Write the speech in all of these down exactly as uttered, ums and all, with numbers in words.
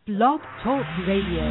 Blog Talk Radio.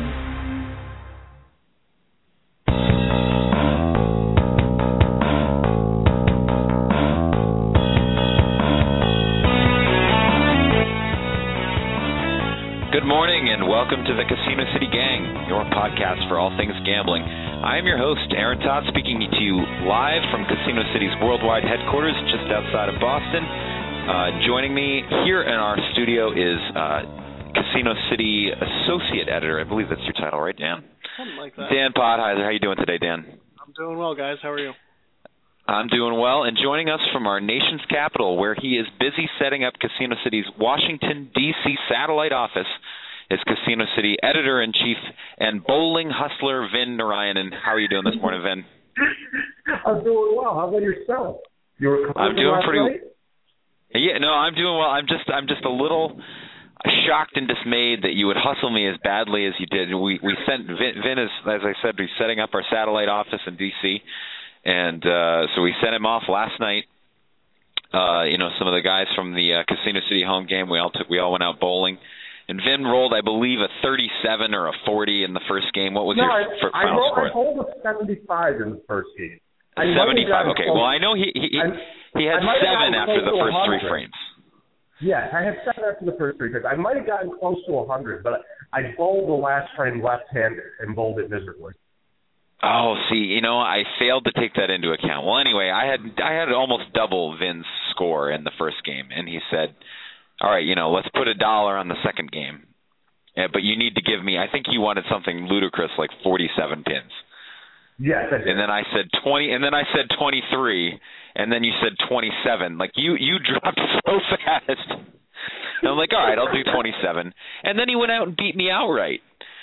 Good morning and welcome to the Casino City Gang, your podcast for all things gambling. I am your host, Aaron Todd, speaking to you live from Casino City's worldwide headquarters just outside of Boston. Uh, joining me here in our studio is uh, Casino City Associate Editor. I believe that's your title, right, Dan? Something like that. Dan Podheiser. How are you doing today, Dan? I'm doing well, guys. How are you? I'm doing well, and joining us from our nation's capital, where he is busy setting up Casino City's Washington, D C satellite office, is Casino City Editor-in-Chief and bowling hustler Vin Narayanan. How are you doing this morning, Vin? I'm doing well. How about yourself? You were I'm doing pretty night? Yeah, no, I'm doing well. I'm just I'm just a little shocked and dismayed that you would hustle me as badly as you did. We we sent Vin, Vin is, as I said, he's setting up our satellite office in D C, and uh, so we sent him off last night. Uh, you know, some of the guys from the uh, Casino City home game, we all took, we all went out bowling. And Vin rolled, I believe, a thirty-seven or a forty in the first game. What was no, your I, f- I final rolled, score? I rolled a seventy-five in the first game. I seventy-five. Okay. Well, I know he he, I, he had seven after the first three frames. Yes, I had seven after the first three frames. I might have gotten close to one hundred, but I bowled the last frame left-handed and bowled it miserably. Oh, see, you know, I failed to take that into account. Well, anyway, I had I had almost double Vin's score in the first game, and he said, all right, you know, let's put a dollar on the second game. Yeah, but you need to give me, I think you wanted something ludicrous like forty-seven pins. Yes, I did. And then I said twenty, and then I said twenty-three, and then you said twenty-seven. Like, you, you dropped so fast. And I'm like, all right, I'll do twenty-seven. And then he went out and beat me outright.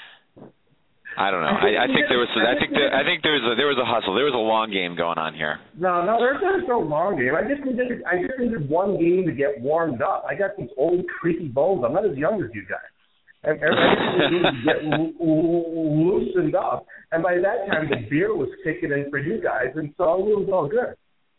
I don't know. I, I think there was, I think there, I think there was a, there was a hustle. There was a long game going on here. No, no, there's no long game. I just needed, I just needed one game to get warmed up. I got these old creaky bones. I'm not as young as you guys. And everything needs to get loosened up. And by that time, the beer was kicking in for you guys, and so it was all good.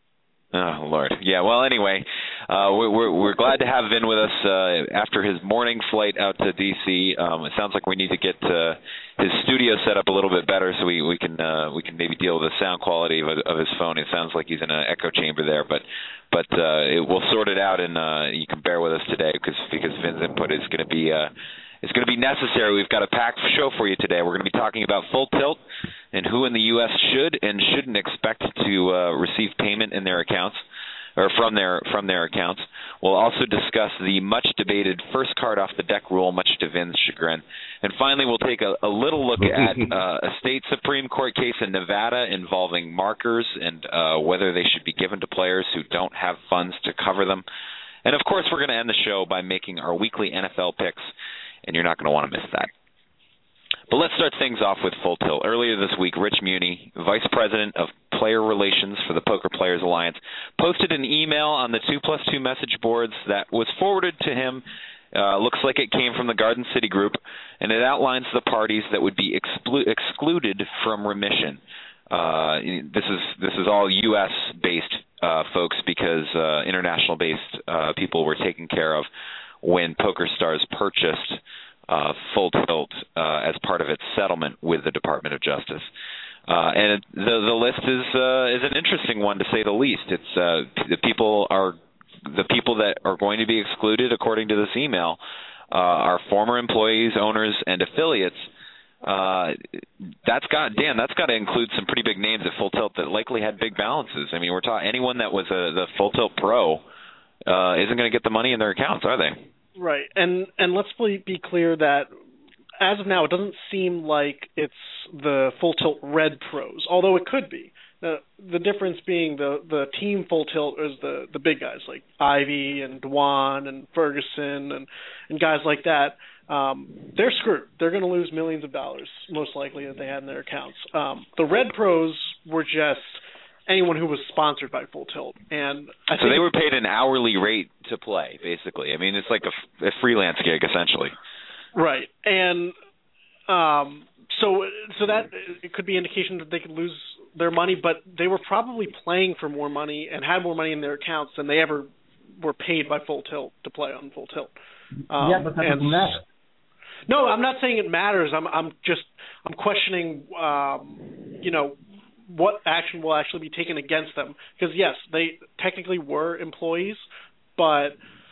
Oh, Lord. Yeah, well, anyway, uh, we're, we're glad to have Vin with us uh, after his morning flight out to D C. Um, it sounds like we need to get uh, his studio set up a little bit better so we, we can uh, we can maybe deal with the sound quality of, of his phone. It sounds like he's in an echo chamber there, but but uh, it, we'll sort it out, and uh, you can bear with us today because because Vin's input is going to be uh, is going to be necessary. We've got a packed show for you today. We're going to be talking about Full Tilt and who in the U S should and shouldn't expect to uh, receive payment in their accounts or from their from their accounts. We'll also discuss the much-debated first card off the deck rule, much to Vin's chagrin. And finally, we'll take a, a little look at uh, a state Supreme Court case in Nevada involving markers and uh, whether they should be given to players who don't have funds to cover them. And, of course, we're going to end the show by making our weekly N F L picks, and you're not going to want to miss that. But let's start things off with Full Tilt. Earlier this week, Rich Muni, Vice President of Player Relations for the Poker Players Alliance, posted an email on the two plus two message boards that was forwarded to him. Uh, looks like it came from the Garden City Group, and it outlines the parties that would be exclu- excluded from remission. Uh, this is this is all U S based uh, folks because uh, international based uh, people were taken care of when PokerStars purchased Uh, Full Tilt uh, as part of its settlement with the Department of Justice, uh, and it, the the list is uh, is an interesting one to say the least. It's uh, the people are the people that are going to be excluded, according to this email, uh, are former employees, owners, and affiliates. Uh, that's got Dan. That's got to include some pretty big names at Full Tilt that likely had big balances. I mean, we're talking anyone that was a, the Full Tilt Pro uh, isn't going to get the money in their accounts, are they? Right, and and let's be clear that as of now, it doesn't seem like it's the Full Tilt Red Pros, although it could be. The the difference being the, the team Full Tilt is the, the big guys like Ivy and Dwan and Ferguson and, and guys like that. Um, they're screwed. They're going to lose millions of dollars, most likely, that they had in their accounts. Um, the Red Pros were just anyone who was sponsored by Full Tilt. And I so think they were paid an hourly rate to play, basically. I mean, it's like a, a freelance gig, essentially. Right. And um, so so that it could be indication that they could lose their money, but they were probably playing for more money and had more money in their accounts than they ever were paid by Full Tilt to play on Full Tilt. Um, yeah, but that doesn't matter. No, I'm not saying it matters. I'm I'm just I'm questioning, um, you know, what action will actually be taken against them. Because yes, they technically were employees, but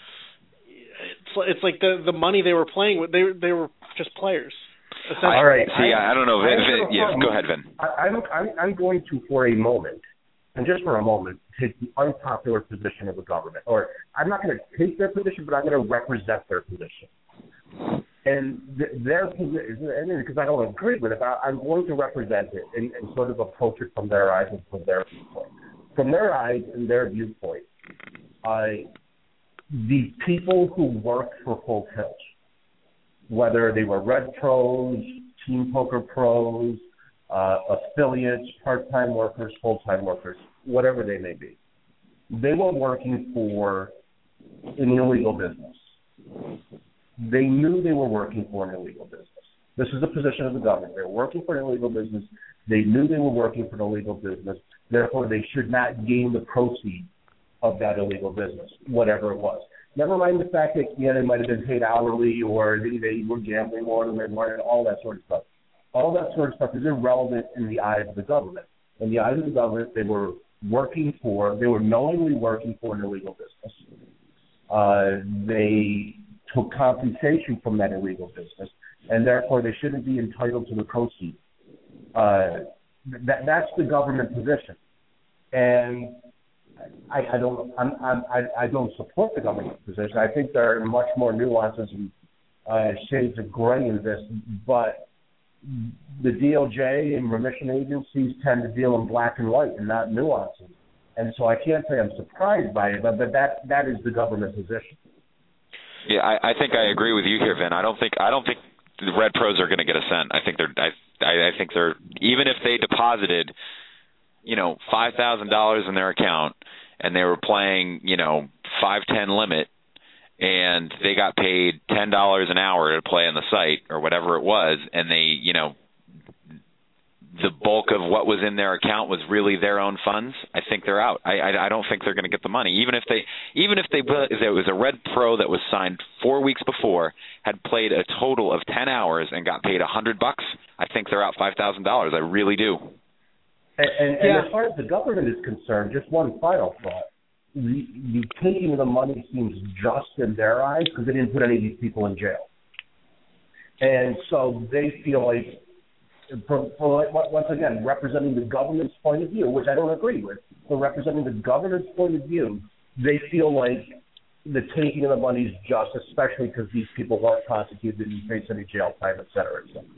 it's it's like the the money they were playing with, they they were just players. All right. See, I, I don't know. Vin, Vin, Vin, yeah, go ahead, Vin. I, I'm, I'm I'm going to, for a moment, and just for a moment, take the unpopular position of the government. Or I'm not going to take their position, but I'm going to represent their position. And th- their position, and because I don't agree with it, I, I'm going to represent it and, and sort of approach it from their eyes and from their viewpoint. From their eyes and their viewpoint, I, the people who worked for Full Tilt, whether they were Red Pros, Team Poker Pros, uh, affiliates, part-time workers, full-time workers, whatever they may be, they were working for an illegal business. They knew they were working for an illegal business. This is the position of the government. They were working for an illegal business. They knew they were working for an illegal business. Therefore, they should not gain the proceeds of that illegal business, whatever it was. Never mind the fact that, yeah, they might have been paid hourly or they, they were gambling more than they wanted, all that sort of stuff. All that sort of stuff is irrelevant in the eyes of the government. In the eyes of the government, they were working for, they were knowingly working for an illegal business. Uh, they took compensation from that illegal business, and therefore they shouldn't be entitled to the proceeds. Uh, that, that's the government position. And I, I don't. I'm, I'm, I, I don't support the government position. I think there are much more nuances and uh, shades of gray in this. But the D O J and remission agencies tend to deal in black and white and not nuances. And so I can't say I'm surprised by it, but, but that that is the government position. Yeah, I, I think I agree with you here, Vin. I don't think I don't think the Red Pros are going to get a cent. I think they're. I, I think they're even if they deposited, you know, five thousand dollars in their account, and they were playing, you know, five ten limit, and they got paid ten dollars an hour to play on the site or whatever it was, and they, you know, the bulk of what was in their account was really their own funds, I think they're out. I I, I don't think they're going to get the money, even if they even if they if it was a Red Pro that was signed four weeks before, had played a total of ten hours and got paid a hundred bucks. I think they're out five thousand dollars. I really do. And, and, yeah. and as far as the government is concerned, just one final thought. The, the taking of the money seems just in their eyes because they didn't put any of these people in jail. And so they feel like, for, for, once again, representing the government's point of view, which I don't agree with, but representing the government's point of view, they feel like the taking of the money is just, especially because these people weren't prosecuted, didn't face any jail time, et cetera, et cetera.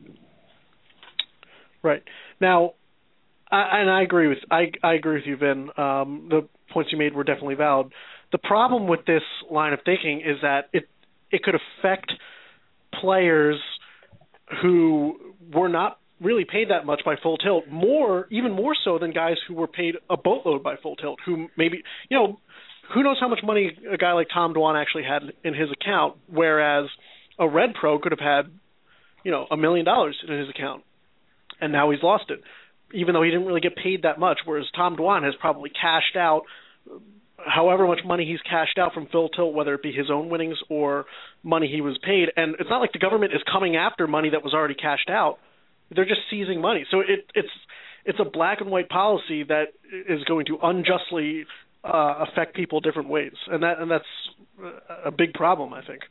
Right. Now, I, and I agree with I, I agree with you, Vin. Um, the points you made were definitely valid. The problem with this line of thinking is that it it could affect players who were not really paid that much by Full Tilt, more even more so than guys who were paid a boatload by Full Tilt, who maybe, you know, who knows how much money a guy like Tom Dwan actually had in his account, whereas a Red Pro could have had, you know, a million dollars in his account, and now he's lost it, even though he didn't really get paid that much, whereas Tom Dwan has probably cashed out however much money he's cashed out from Full Tilt, whether it be his own winnings or money he was paid. And it's not like the government is coming after money that was already cashed out. They're just seizing money. So it, it's it's a black and white policy that is going to unjustly uh, affect people different ways, and that and that's a big problem, I think.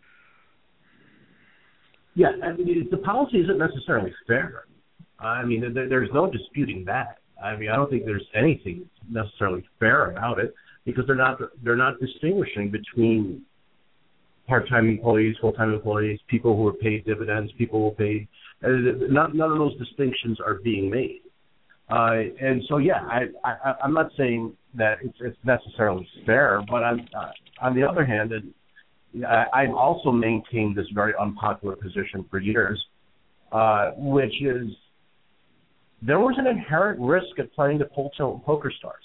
Yeah, I mean, the policy isn't necessarily fair. I mean, there, there's no disputing that. I mean, I don't think there's anything necessarily fair about it because they're not they're not distinguishing between part-time employees, full-time employees, people who are paid dividends, people who are paid. Not, none of those distinctions are being made. Uh, and so, yeah, I, I, I'm not saying that it's, it's necessarily fair, but I'm, uh, on the other hand, and I, I've also maintained this very unpopular position for years, uh, which is there was an inherent risk at playing the Full Tilt Poker Stars.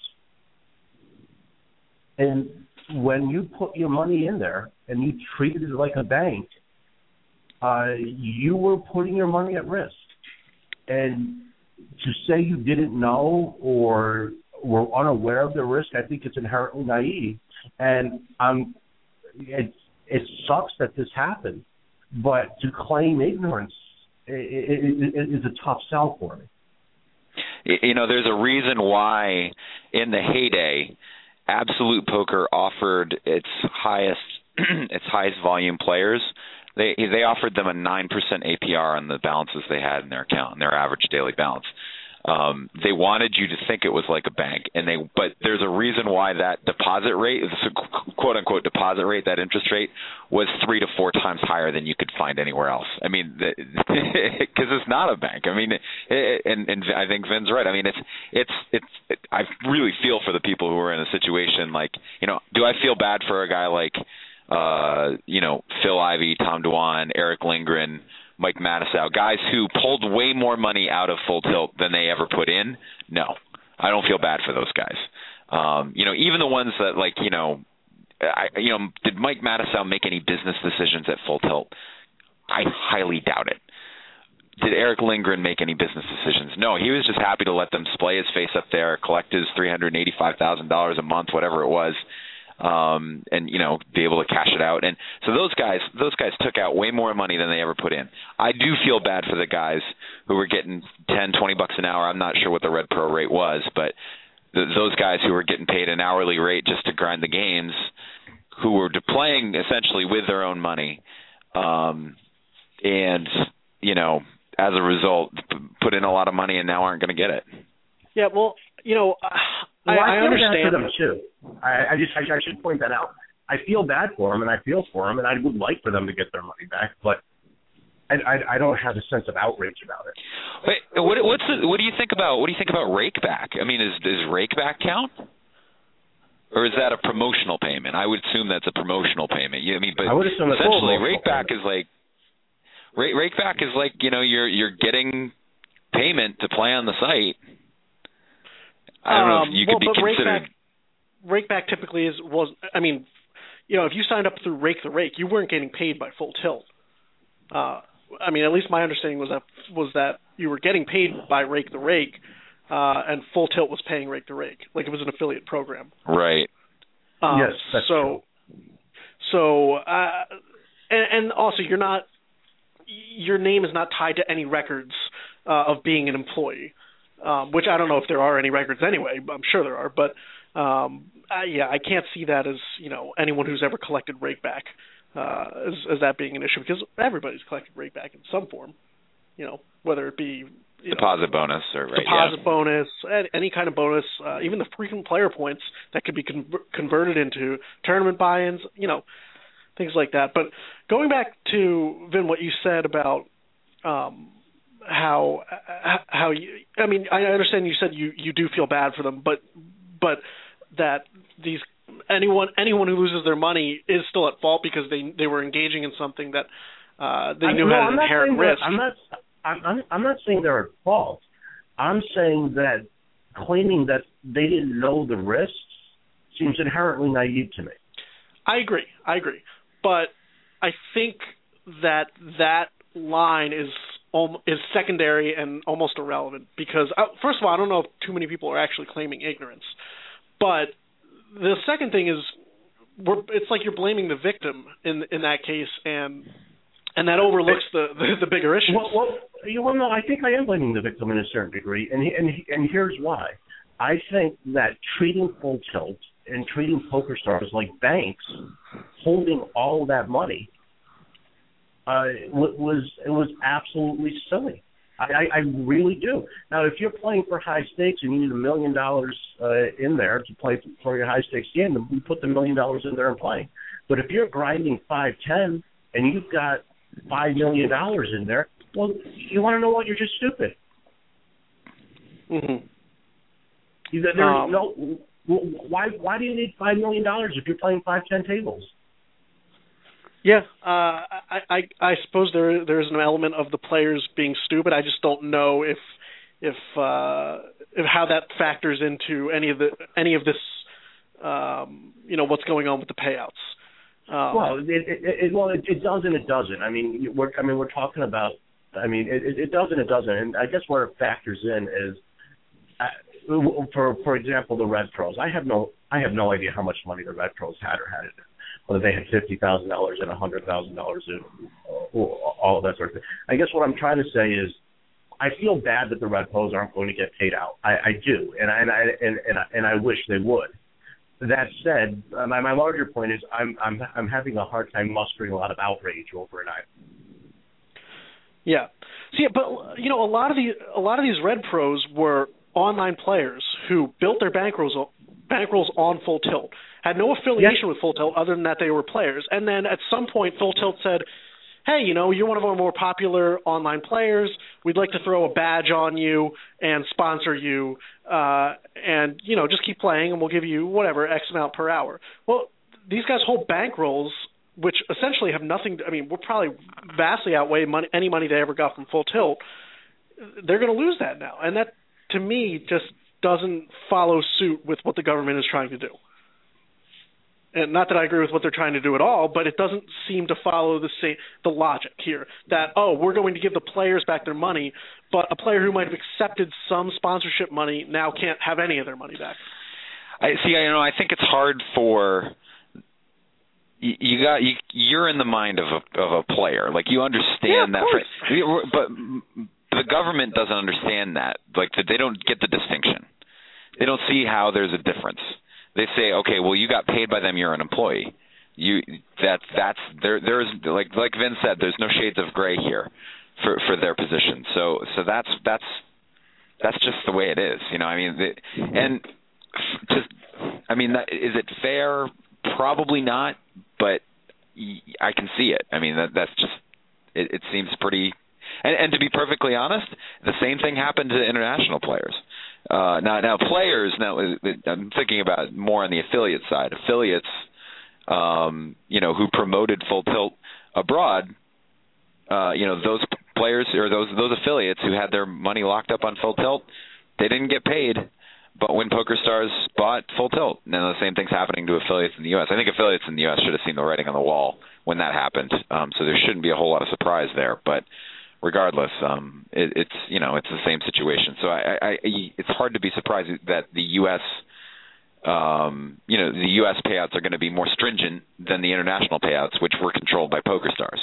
And when you put your money in there and you treated it like a bank, uh, you were putting your money at risk. And to say you didn't know or were unaware of the risk, I think it's inherently naive. And um, it, it sucks that this happened. but to claim ignorance is a tough sell for me. You know, there's a reason why in the heyday, Absolute Poker offered its highest its highest volume players. They they offered them a nine percent A P R on the balances they had in their account, in their average daily balance. Um, they wanted you to think it was like a bank, and they. But there's a reason why that deposit rate, quote unquote deposit rate, that interest rate, was three to four times higher than you could find anywhere else. I mean, because it's not a bank. I mean, it, and, and I think Vin's right. I mean, it's it's it's. It, I really feel for the people who are in a situation like, you know, do I feel bad for a guy like, uh, you know, Phil Ivey, Tom Dwan, Eric Lindgren, Mike Matusow, guys who pulled way more money out of Full Tilt than they ever put in? No, I don't feel bad for those guys. Um, you know, even the ones that, like, you know, I, you know, did Mike Matusow make any business decisions at Full Tilt? I highly doubt it. Did Eric Lindgren make any business decisions? No, he was just happy to let them splay his face up there, collect his three hundred eighty-five thousand dollars a month, whatever it was, um, and, you know, be able to cash it out. And so those guys, those guys took out way more money than they ever put in. I do feel bad for the guys who were getting ten, twenty bucks an hour. I'm not sure what the Red Pro rate was, but th- those guys who were getting paid an hourly rate just to grind the games, who were playing essentially with their own money, um, and, you know, as a result, p- put in a lot of money and now aren't going to get it. Yeah, well, you know, uh, well, I, I, I understand. Bad for them too. I, I just I, I should point that out. I feel bad for them, and I feel for them, and I would like for them to get their money back, but I, I, I don't have a sense of outrage about it. Wait, what, what's the, what do you think about what do you think about Rakeback? I mean, is does Rakeback count, or is that a promotional payment? I would assume that's a promotional payment. You, I mean, but I would assume essentially Rakeback is like Rakeback is like, you know, you're you're getting payment to play on the site. I don't know if you um, could well, be considered. Rakeback, Rakeback typically is was I mean, you know, if you signed up through Rake the Rake, you weren't getting paid by Full Tilt. Uh, I mean, at least my understanding was that was that you were getting paid by Rake the Rake, uh, and Full Tilt was paying Rake the Rake, like it was an affiliate program. Right. Um, yes, that's so, true. So, uh, and, and also you're not, your name is not tied to any records uh, of being an employee. Um, which I don't know if there are any records anyway. I'm sure there are, but um, I, yeah, I can't see that as, you know, anyone who's ever collected Rakeback uh, as, as that being an issue, because everybody's collected Rakeback in some form, you know, whether it be you deposit know, bonus or right, deposit yeah. bonus, any kind of bonus, uh, even the frequent player points that could be con- converted into tournament buy-ins, you know, things like that. But going back to Vin, what you said about um, how how you I mean I understand you said you, you do feel bad for them, but but that these anyone anyone who loses their money is still at fault because they they were engaging in something that uh, they knew no, had an inherent risk. I'm not I'm I'm not saying they're at fault. I'm saying that claiming that they didn't know the risks seems inherently naive to me. I agree. I agree. But I think that that line is is secondary and almost irrelevant because, uh, first of all, I don't know if too many people are actually claiming ignorance. But the second thing is, we're, it's like you're blaming the victim in in that case, and and that overlooks the, the, the bigger issues. Well, well, you well, no, I think I am blaming the victim in a certain degree, and and and here's why. I think that treating Full Tilt and treating PokerStars like banks, holding all that money, uh, was it was absolutely silly. I, I, I really do. Now, if you're playing for high stakes and you need a million dollars uh, in there to play for your high stakes game, then you put the million dollars in there and play. But if you're grinding five ten and you've got five million dollars in there, well, you want to know what? You're just stupid. Mm-hmm. You, there's um, no. Why? Why do you need five million dollars if you're playing five ten tables? Yeah, uh, I, I I suppose there there is an element of the players being stupid. I just don't know if if uh, if how that factors into any of the any of this um, you know what's going on with the payouts. Um, well, it, it, it well it, it does and it doesn't. I mean, we're I mean we're talking about. I mean, it, it does and it doesn't. And I guess where it factors in is, uh, for for example, the Red Pros. I have no I have no idea how much money the Red Pros had or had it. whether they had fifty thousand dollars and one hundred thousand dollars, all of that sort of thing. I guess what I'm trying to say is, I feel bad that the Red Pros aren't going to get paid out. I, I do, and I and I and, and, I, and I wish they would. That said, my, my larger point is I'm I'm I'm having a hard time mustering a lot of outrage over it. Yeah, see, but you know, a lot of the a lot of these Red Pros were online players who built their bankrolls bankrolls on Full Tilt, had no affiliation yeah. with Full Tilt other than that they were players, and then at some point Full Tilt said, hey, you know, you're one of our more popular online players. We'd like to throw a badge on you and sponsor you, uh, and, you know, just keep playing and we'll give you whatever, X amount per hour. Well, these guys hold bankrolls, which essentially have nothing to, I mean, will probably vastly outweigh money, any money they ever got from Full Tilt. They're going to lose that now. And that, to me, just doesn't follow suit with what the government is trying to do. And not that I agree with what they're trying to do at all, but it doesn't seem to follow the same, the logic here that, oh, we're going to give the players back their money, but a player who might have accepted some sponsorship money now can't have any of their money back. I see. You know, I think it's hard for you. you got you, you're in the mind of a of a player, like you understand yeah, that, for, but the government doesn't understand that. Like they don't get the distinction. They don't see how there's a difference. They say, okay, well, you got paid by them. You're an employee. You that's that's there. There's like like Vin said, there's no shades of gray here for for their position. So so that's that's that's just the way it is. You know, I mean, the, and just I mean, that, is it fair? Probably not, but I can see it. I mean, that that's just it, it seems pretty. And, and to be perfectly honest, the same thing happened to international players. Uh, now, now players. Now, I'm thinking about more on the affiliate side. Affiliates, um, you know, who promoted Full Tilt abroad. Uh, you know, those players or those those affiliates who had their money locked up on Full Tilt, they didn't get paid. But when PokerStars bought Full Tilt, now the same thing's happening to affiliates in the U S. I think affiliates in the U S should have seen the writing on the wall when that happened. Um, so there shouldn't be a whole lot of surprise there. But regardless, um, it, it's you know it's the same situation. So I, I, I, it's hard to be surprised that the U S um, you know the U S payouts are going to be more stringent than the international payouts, which were controlled by PokerStars.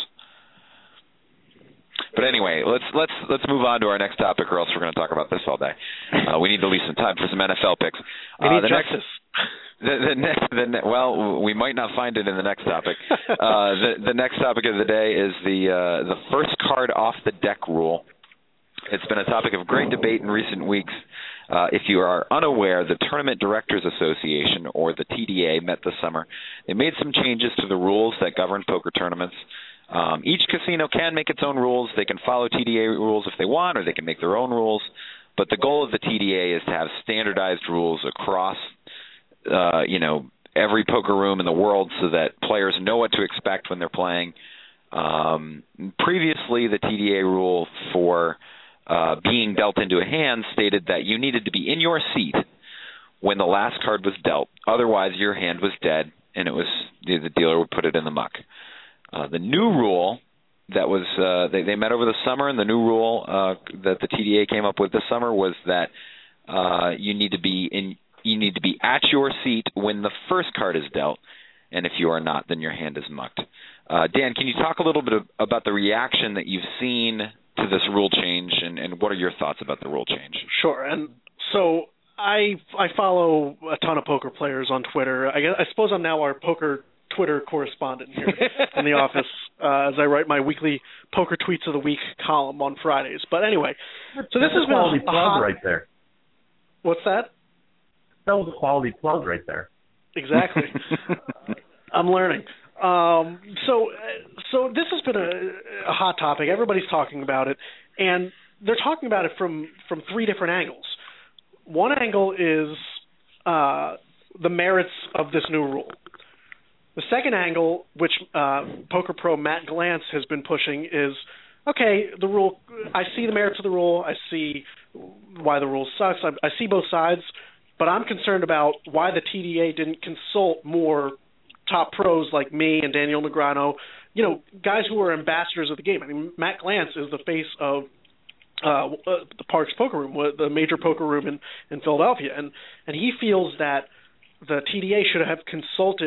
But anyway, let's let's let's move on to our next topic, or else we're going to talk about this all day. Uh, we need to leave some time for some N F L picks. We need uh, the justice. Next, the, the next, the ne- well, we might not find it in the next topic. Uh, the the next topic of the day is the uh, the first card off the deck rule. It's been a topic of great debate in recent weeks. Uh, if you are unaware, the Tournament Directors Association, or the T D A, met this summer. They made some changes to the rules that govern poker tournaments. Um, each casino can make its own rules. They can follow T D A rules if they want, or they can make their own rules. But the goal of the T D A is to have standardized rules across, uh, you know, every poker room in the world, so that players know what to expect when they're playing. Um, previously, the T D A rule for uh, being dealt into a hand stated that you needed to be in your seat when the last card was dealt. Otherwise, your hand was dead, and it was the dealer would put it in the muck. Uh, the new rule that was uh, they, they met over the summer, and the new rule uh, that the T D A came up with this summer was that uh, you need to be in you need to be at your seat when the first card is dealt, and if you are not, then your hand is mucked. Uh, Dan, can you talk a little bit of, about the reaction that you've seen to this rule change, and, and what are your thoughts about the rule change? Sure, and so I I follow a ton of poker players on Twitter. I, guess, I suppose I'm now our poker Twitter correspondent here in the office uh, as I write my weekly Poker Tweets of the Week column on Fridays. But anyway, so this That's has a been quality a, a plug hot... right there. What's that? That was a quality plug right there. Exactly. I'm learning. Um, so, so this has been a, a hot topic. Everybody's talking about it, and they're talking about it from from three different angles. One angle is uh, the merits of this new rule. The second angle, which uh, Poker Pro Matt Glantz has been pushing, is, okay, the rule. I see the merits of the rule. I see why the rule sucks. I, I see both sides, but I'm concerned about why the T D A didn't consult more top pros like me and Daniel Negreanu, you know, guys who are ambassadors of the game. I mean, Matt Glantz is the face of uh, the Parks Poker Room, the major poker room in, in Philadelphia, and and he feels that the T D A should have consulted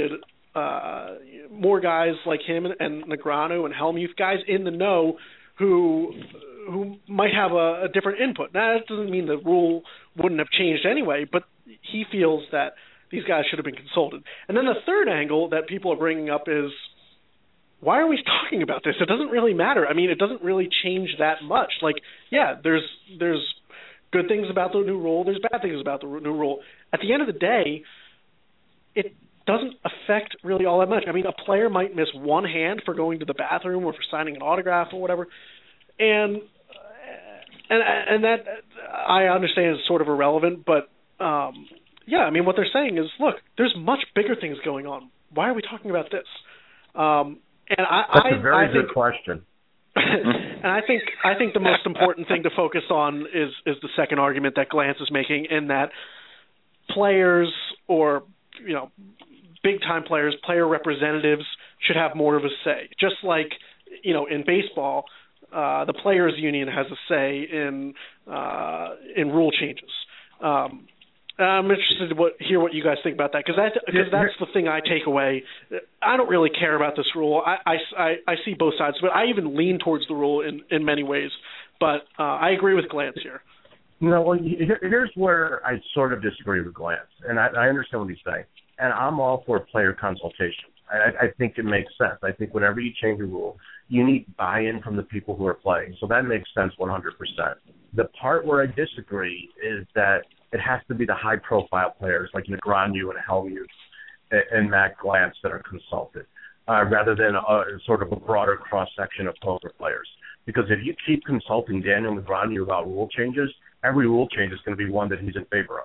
uh, more guys like him and, and Negreanu and Hellmuth, guys in the know who who might have a, a different input. Now, that doesn't mean the rule wouldn't have changed anyway, but he feels that these guys should have been consulted. And then the third angle that people are bringing up is, why are we talking about this? It doesn't really matter. I mean, it doesn't really change that much. Like, yeah, there's there's good things about the new rule. There's bad things about the new rule. At the end of the day, it doesn't affect really all that much. I mean, a player might miss one hand for going to the bathroom or for signing an autograph or whatever, and and and that I understand is sort of irrelevant, but um, yeah, I mean, what they're saying is, look, there's much bigger things going on. Why are we talking about this? Um, and I, That's I, a very I good think, question. and I think I think the most important thing to focus on is is the second argument that Glantz is making, in that players or you know big time players, player representatives should have more of a say. Just like you know in baseball, uh, the players' union has a say in uh, in rule changes. Um, I'm interested to what, hear what you guys think about that, because that, because that's the thing I take away. I don't really care about this rule. I, I, I see both sides, but I even lean towards the rule in, in many ways. But uh, I agree with Glantz here. You know, well, here, here's where I sort of disagree with Glantz, and I, I understand what he's saying. And I'm all for player consultation. I, I think it makes sense. I think whenever you change a rule, you need buy-in from the people who are playing. So that makes sense one hundred percent. The part where I disagree is that it has to be the high-profile players like Negreanu and Hellmuth and, and Matt Glantz that are consulted, uh, rather than a, sort of a broader cross-section of poker players. Because if you keep consulting Daniel Negreanu about rule changes, every rule change is going to be one that he's in favor of.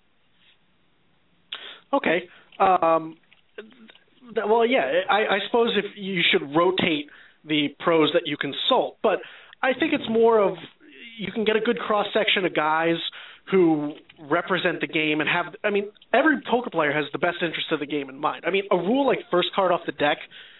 Okay. Um, th- well, yeah, I, I suppose if you should rotate the pros that you consult, but I think it's more of you can get a good cross-section of guys who represent the game and have, I mean, every poker player has the best interest of the game in mind. I mean, a rule like first card off the deck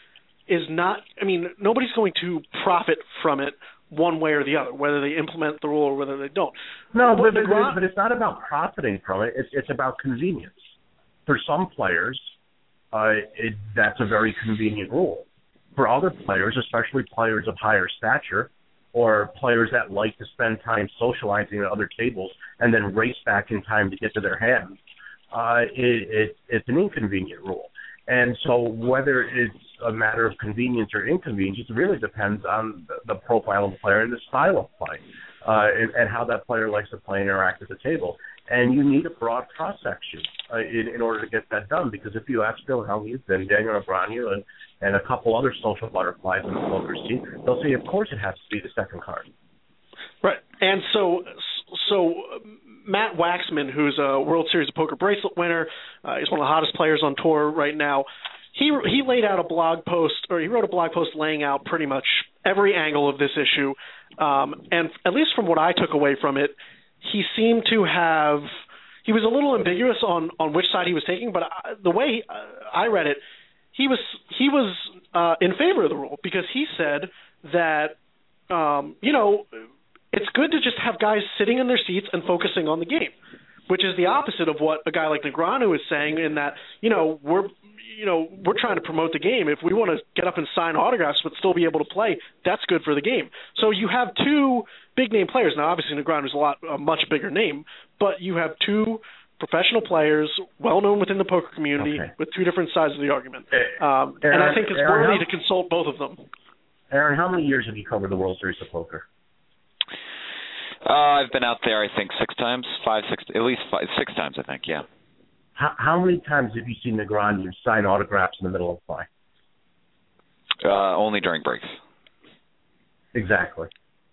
is not, I mean, nobody's going to profit from it one way or the other, whether they implement the rule or whether they don't. No, but, but, Negreanu, but it's not about profiting from it. It's, it's about convenience. For some players, uh, it, that's a very convenient rule. For other players, especially players of higher stature, or players that like to spend time socializing at other tables and then race back in time to get to their hands, uh, it, it, it's an inconvenient rule. And so whether it's a matter of convenience or inconvenience, it really depends on the, the profile of the player and the style of play, uh, and, and how that player likes to play and interact at the table. And you need a broad cross-section uh, in, in order to get that done, because if you ask Bill Hellmuth and Daniel Negreanu and, and a couple other social butterflies in the poker scene, they'll say, of course it has to be the second card. Right. And so so Matt Waxman, who's a World Series of Poker bracelet winner, uh, he's one of the hottest players on tour right now, he he laid out a blog post, or he wrote a blog post laying out pretty much every angle of this issue. Um, and at least from what I took away from it, he seemed to have, he was a little ambiguous on, on which side he was taking, but I, the way I read it, he was he was uh, in favor of the rule, because he said that, um, you know, it's good to just have guys sitting in their seats and focusing on the game, which is the opposite of what a guy like Negreanu is saying, in that, you know, we're you know, we're trying to promote the game. If we want to get up and sign autographs but still be able to play, that's good for the game. So you have two big-name players. Now, obviously, Negreanu is a lot a much bigger name, but you have two professional players, well-known within the poker community, okay, with two different sides of the argument. Um, Aaron, and I think it's Aaron, worthy how, to consult both of them. Aaron, how many years have you covered the World Series of Poker? Uh, I've been out there, I think, six times, five, six, at least five, six times, I think, yeah. How, how many times have you seen Negreanu sign autographs in the middle of play? Uh, only during breaks. Exactly.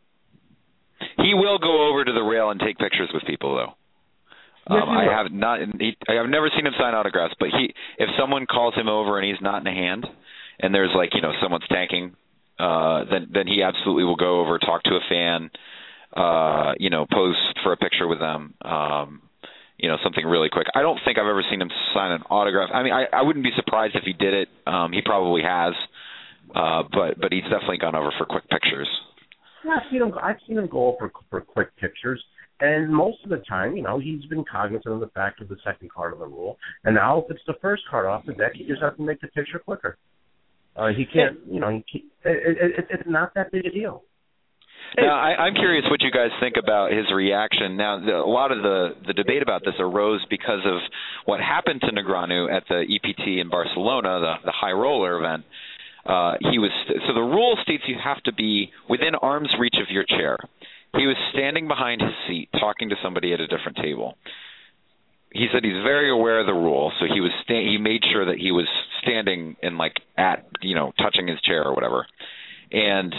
He will go over to the rail and take pictures with people, though. Yes, um, I have not. He, I have never seen him sign autographs, but he, if someone calls him over and he's not in a hand, and there's like you know someone's tanking, uh, then then he absolutely will go over, talk to a fan, uh, you know, pose for a picture with them. Um, You know, something really quick. I don't think I've ever seen him sign an autograph. I mean, I, I wouldn't be surprised if he did it. Um, he probably has, uh, but but he's definitely gone over for quick pictures. Yeah, I've seen him. I've seen him go over for quick pictures, And most of the time, you know, he's been cognizant of the fact of the second card of the rule. And now if it's the first card off the deck, he just has to make the picture quicker. Uh, he can't, you know, he can't, it, it, it's not that big a deal. Now, I, I'm curious what you guys think about his reaction. Now, the, a lot of the, the debate about this arose because of what happened to Negreanu at the E P T in Barcelona, the, the high roller event. Uh, he was so the rule states you have to be within arm's reach of your chair. He was standing behind his seat talking to somebody at a different table. He said he's very aware of the rule, so he was sta- he made sure that he was standing and like at you know touching his chair or whatever, and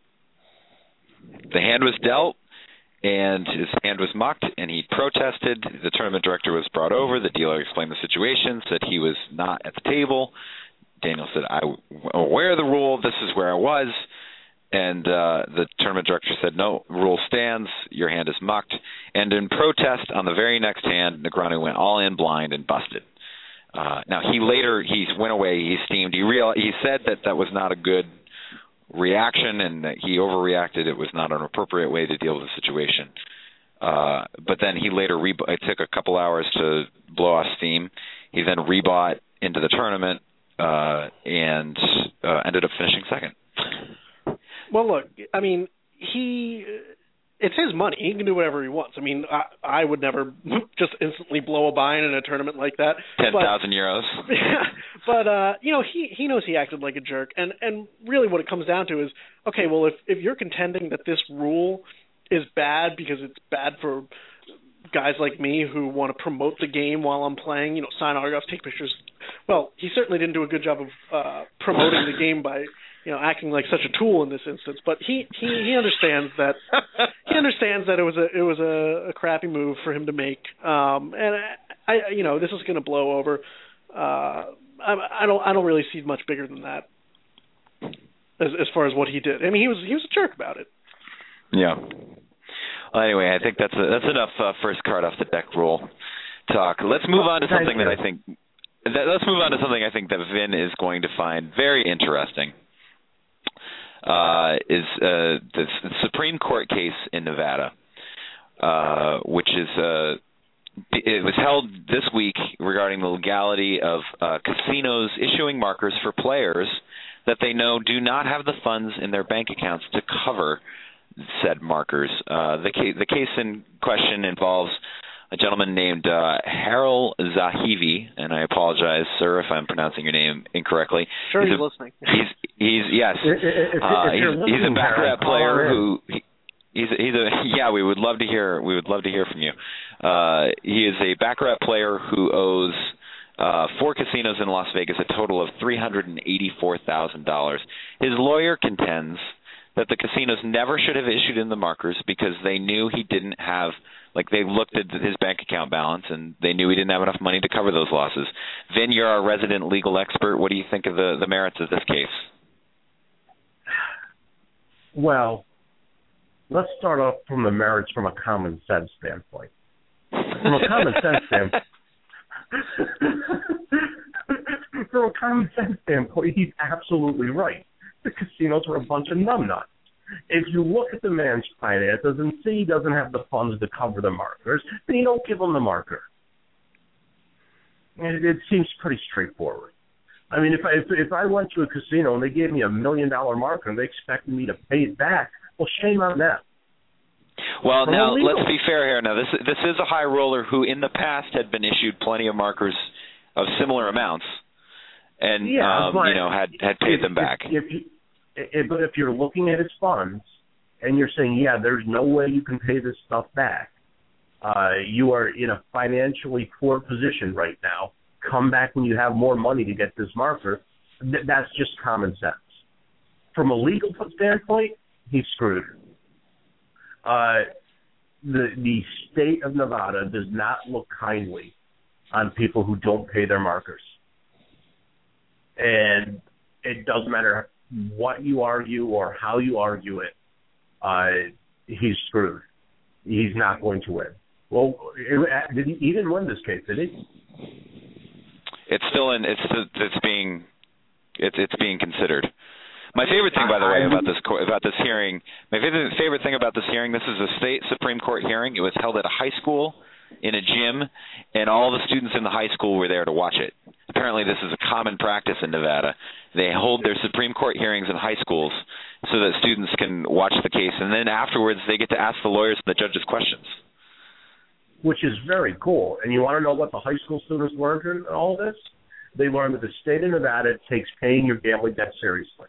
the hand was dealt, and his hand was mucked, and he protested. The tournament director was brought over. The dealer explained the situation, said he was not at the table. Daniel said, I'm aware of the rule. This is where I was. And uh, the tournament director said, no, rule stands. Your hand is mucked. And in protest, on the very next hand, Negreanu went all in blind and busted. Uh, now, he later, he went away. He steamed. He, real, he said that that was not a good reaction and that he overreacted. It was not an appropriate way to deal with the situation. Uh, but then he later, re- it took a couple hours to blow off steam. He then rebought into the tournament uh, and uh, ended up finishing second. Well, look, I mean, he, it's his money. He can do whatever he wants. I mean, I, I would never just instantly blow a buy-in in a tournament like that. ten thousand euros. Yeah, but, uh, you know, he, he knows he acted like a jerk. And, and really what it comes down to is, okay, well, if, if you're contending that this rule is bad because it's bad for guys like me who want to promote the game while I'm playing, you know, sign autographs, take pictures. Well, he certainly didn't do a good job of uh, promoting the game by, you know, acting like such a tool in this instance. But he, he, he understands that he understands that it was a it was a, a crappy move for him to make. Um, and I, I, you know, this is going to blow over. Uh, I, I don't I don't really see much bigger than that as as far as what he did. I mean, he was he was a jerk about it. Yeah. Well, anyway, I think that's a, that's enough uh, first card off the deck rule talk. Let's move on to something that I think. That, let's move on to something I think that Vin is going to find very interesting. Uh, is uh, the Supreme Court case in Nevada, uh, which is uh, it was held this week regarding the legality of uh, casinos issuing markers for players that they know do not have the funds in their bank accounts to cover said markers. Uh, the case the case in question involves a gentleman named uh, Harel Zahivi, and I apologize, sir, if I'm pronouncing your name incorrectly. Sure, he's, he's a, listening. He's, he's yes, if, if, uh, if he's, he's a baccarat player who he, he's a, he's a yeah. We would love to hear we would love to hear from you. Uh, he is a baccarat player who owes uh, four casinos in Las Vegas a total of three hundred and eighty-four thousand dollars. His lawyer contends that the casinos never should have issued him the markers because they knew he didn't have. Like, they looked at his bank account balance, and they knew he didn't have enough money to cover those losses. Vin, you're our resident legal expert. What do you think of the, the merits of this case? Well, let's start off from the merits from a common sense standpoint. From a common sense standpoint, from a common sense standpoint, he's absolutely right. The casinos are a bunch of numbnuts. If you look at the man's finances and see he doesn't have the funds to cover the markers, then you don't give him the marker. And it, it seems pretty straightforward. I mean, if I if, if I went to a casino and they gave me a million dollar marker and they expected me to pay it back, well, shame on them. Well, From now illegal. let's be fair here. Now, this this is a high roller who, in the past, had been issued plenty of markers of similar amounts, and yeah, um, you know had had paid if, them back. If, if you, It, but if you're looking at his funds and you're saying, yeah, there's no way you can pay this stuff back, uh, you are in a financially poor position right now. Come back when you have more money to get this marker. Th- that's just common sense. From a legal standpoint, he's screwed. Uh, the the state of Nevada does not look kindly on people who don't pay their markers. And it doesn't matter what you argue or how you argue it, uh, he's screwed. He's not going to win. Well, it, did he, he didn't win this case, did he? It's still in. It's it's being it's it's being considered. My favorite thing, by the I, way, I, about this about this hearing, my favorite favorite thing about this hearing, this is a state Supreme Court hearing. It was held at a high school in a gym, and all the students in the high school were there to watch it. Apparently, this is a common practice in Nevada. They hold their Supreme Court hearings in high schools so that students can watch the case, and then afterwards they get to ask the lawyers and the judges questions. Which is very cool. And you want to know what the high school students learned in all this? They learned that the state of Nevada takes paying your gambling debt seriously.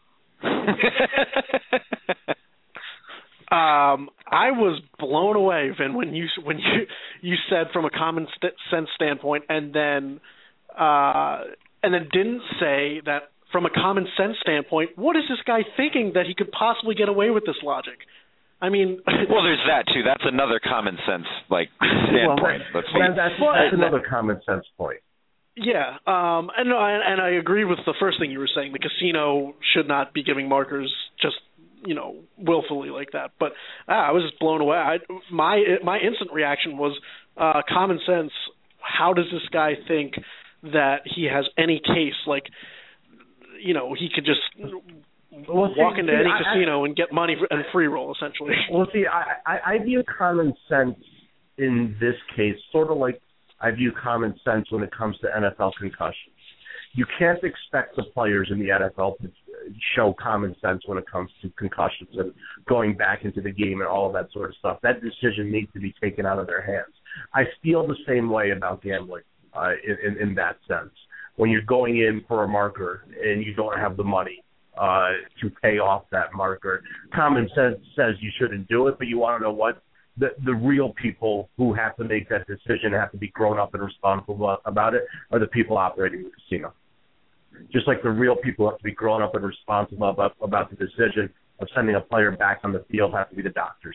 um, I was blown away, Vin, when you when you you said from a common st- sense standpoint, and then uh, and then didn't say that from a common sense standpoint. What is this guy thinking that he could possibly get away with this logic? I mean, well, there's that too. That's another common sense like standpoint. Well, that, that's, that's another common sense point. Yeah, um, and, and I agree with the first thing you were saying. The casino should not be giving markers just, you know, willfully like that. But ah, I was just blown away. I, my my instant reaction was uh, common sense. How does this guy think that he has any case? Like, you know, he could just well, walk see, into see, any I, casino I, and get money and free roll, essentially. Well, see, I, I, I view common sense in this case sort of like I view common sense when it comes to N F L concussions. You can't expect the players in the N F L to show common sense when it comes to concussions and going back into the game and all of that sort of stuff. That decision needs to be taken out of their hands. I feel the same way about gambling uh, in, in, in that sense. When you're going in for a marker and you don't have the money uh, to pay off that marker, common sense says you shouldn't do it, but you want to know what? The, the real people who have to make that decision have to be grown up and responsible about it are the people operating the casino. Just like the real people have to be grown up and responsible about, about the decision of sending a player back on the field have to be the doctors.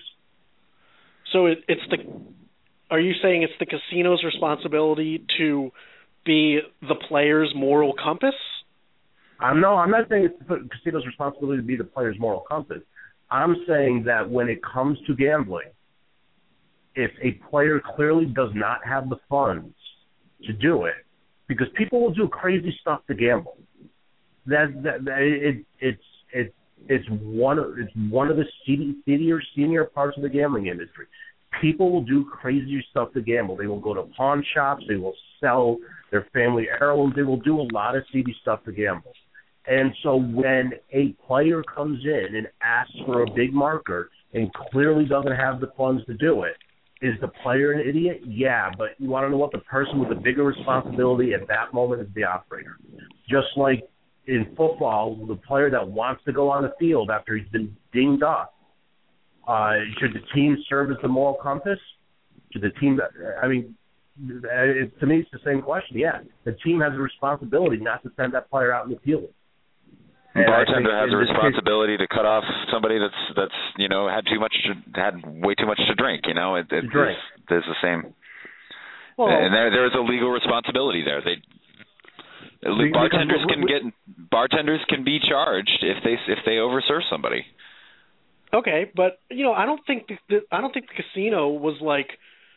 So it, it's the. Are you saying it's the casino's responsibility to be the player's moral compass? Um, no, I'm not saying it's the casino's responsibility to be the player's moral compass. I'm saying that when it comes to gambling, if a player clearly does not have the funds to do it, because people will do crazy stuff to gamble. That, that, that it, it's it, it's one of it's one of the senior senior parts of the gambling industry. People will do crazy stuff to gamble. They will go to pawn shops. They will sell their family heirlooms. They will do a lot of seedy stuff to gamble. And so when a player comes in and asks for a big marker and clearly doesn't have the funds to do it, is the player an idiot? Yeah, but you want to know what? The person with the bigger responsibility at that moment is the operator. Just like in football, the player that wants to go on the field after he's been dinged off, uh, should the team serve as the moral compass? Should the team, I mean, it, to me it's the same question. Yeah, the team has a responsibility not to send that player out in the field. The bartender has a responsibility case, to cut off somebody that's that's you know had too much to, had way too much to drink. You know, it, it, drink. There's the same, well, and there there is a legal responsibility there. They bartenders can get bartenders can be charged if they if they overserve somebody. Okay, but you know, I don't think the, I don't think the casino was like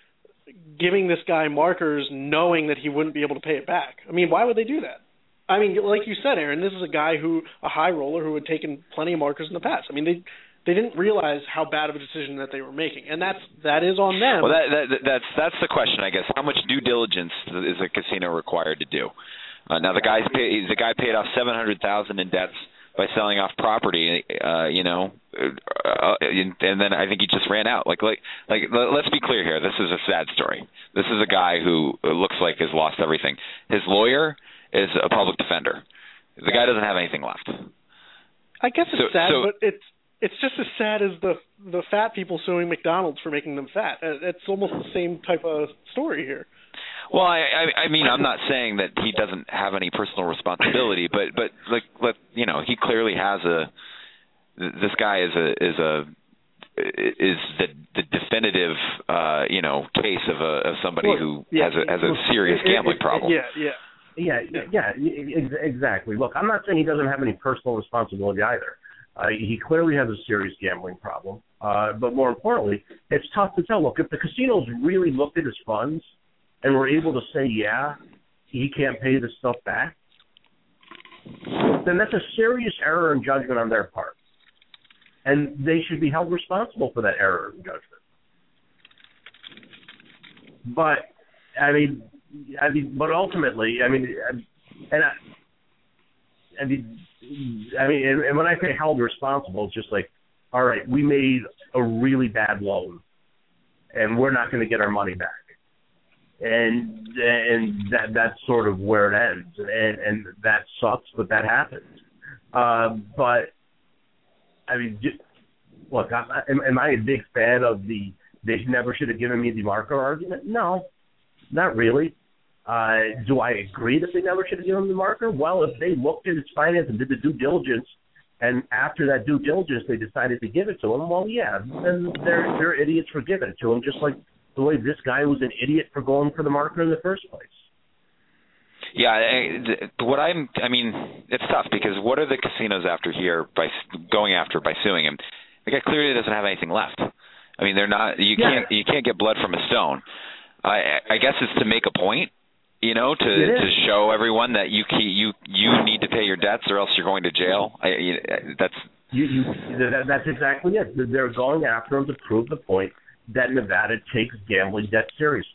giving this guy markers knowing that he wouldn't be able to pay it back. I mean, why would they do that? I mean, like you said, Aaron, this is a guy who, a high roller who had taken plenty of markers in the past. I mean, they they didn't realize how bad of a decision that they were making, and that's that is on them. Well, that, that that's that's the question, I guess. How much due diligence is a casino required to do? Uh, now, the guy's pay, the guy paid off seven hundred thousand dollars in debts by selling off property, uh, you know, uh, and then I think he just ran out. Like, like, like, let's be clear here. This is a sad story. This is a guy who looks like has lost everything. His lawyer is a public defender. The guy doesn't have anything left. I guess it's so, sad, so, but it's it's just as sad as the the fat people suing McDonald's for making them fat. It's almost the same type of story here. Well, I, I, I mean, I'm not saying that he doesn't have any personal responsibility, but but like, let you know, he clearly has a. This guy is a is a is the the definitive uh, you know case of a of somebody well, who yeah, has a has a serious it, it, gambling it, problem. Yeah, yeah. Yeah, yeah, exactly. Look, I'm not saying he doesn't have any personal responsibility either. Uh, he clearly has a serious gambling problem. Uh, but more importantly, it's tough to tell. Look, if the casinos really looked at his funds and were able to say, yeah, he can't pay this stuff back, then that's a serious error in judgment on their part. And they should be held responsible for that error in judgment. But, I mean, I mean, but ultimately, I mean, and I, I mean, I mean, and, and when I say held responsible, it's just like, all right, we made a really bad loan, and we're not going to get our money back. And and that that's sort of where it ends, and and that sucks, but that happens. Uh, but I mean, just, look, I, am, am I a big fan of the they never should have given me the marker argument? No, not really. Uh, do I agree that they never should have given him the marker? Well, if they looked at his finance and did the due diligence, and after that due diligence they decided to give it to him, well, yeah, then they're they're idiots for giving it to him, just like the way this guy was an idiot for going for the marker in the first place. Yeah, I, what I'm, I mean, it's tough because what are the casinos after here by going after by suing him? The guy clearly doesn't have anything left. I mean, they're not. You yeah. can't. You can't get blood from a stone. I, I guess it's to make a point, you know, to, to show everyone that you you you need to pay your debts or else you're going to jail. I, you, that's you, you, that, that's exactly it. They're going after him to prove the point that Nevada takes gambling debt seriously.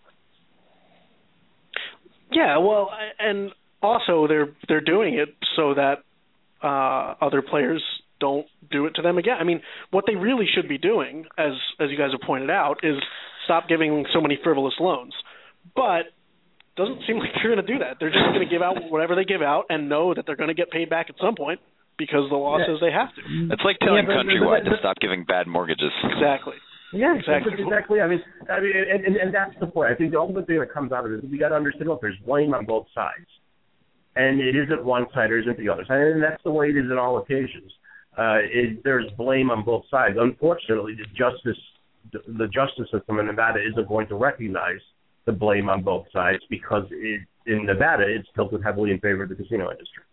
Yeah, well, and also they're they're doing it so that uh, other players don't do it to them again. I mean, what they really should be doing, as as you guys have pointed out, is stop giving so many frivolous loans. But it doesn't seem like they're going to do that. They're just going to give out whatever they give out and know that they're going to get paid back at some point because the law yeah. says they have to. It's like telling yeah, but, Countrywide but, but, to stop giving bad mortgages. Exactly. Yeah, exactly. exactly. I mean, I mean, and, and, and that's the point. I think the ultimate thing that comes out of it is we got to understand, look, there's blame on both sides, and it isn't one side or isn't the other side, and that's the way it is in all occasions. Uh, it, there's blame on both sides. Unfortunately, the justice, the justice system in Nevada isn't going to recognize the blame on both sides because it, in Nevada it's tilted heavily in favor of the casino industry.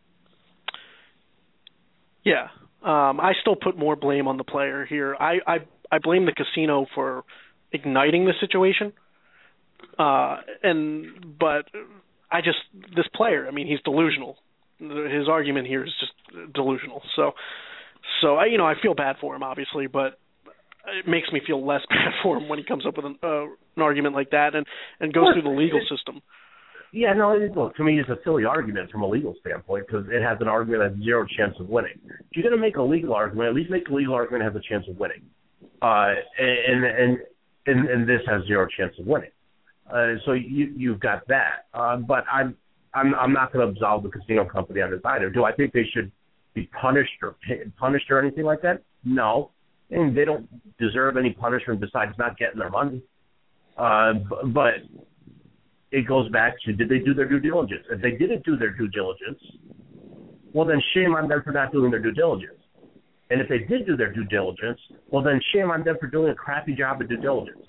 Yeah, um, I still put more blame on the player here. I. I I blame the casino for igniting the situation, uh, and but I just this player. I mean, he's delusional. His argument here is just delusional. So, so I, you know, I feel bad for him, obviously, but it makes me feel less bad for him when he comes up with an, uh, an argument like that and, and goes through the legal system. Yeah, no, it, look, to me it's a silly argument from a legal standpoint because it has an argument that has zero chance of winning. If you're going to make a legal argument, at least make a legal argument that has a chance of winning. Uh, and, and and and this has zero chance of winning. Uh, so you you've got that. Uh, but I'm I'm I'm not going to absolve the casino company on this either. Do I think they should be punished or pay, punished or anything like that? No, and they don't deserve any punishment besides not getting their money. Uh, but it goes back to, did they do their due diligence? If they didn't do their due diligence, well then shame on them for not doing their due diligence. And if they did do their due diligence, well, then shame on them for doing a crappy job of due diligence.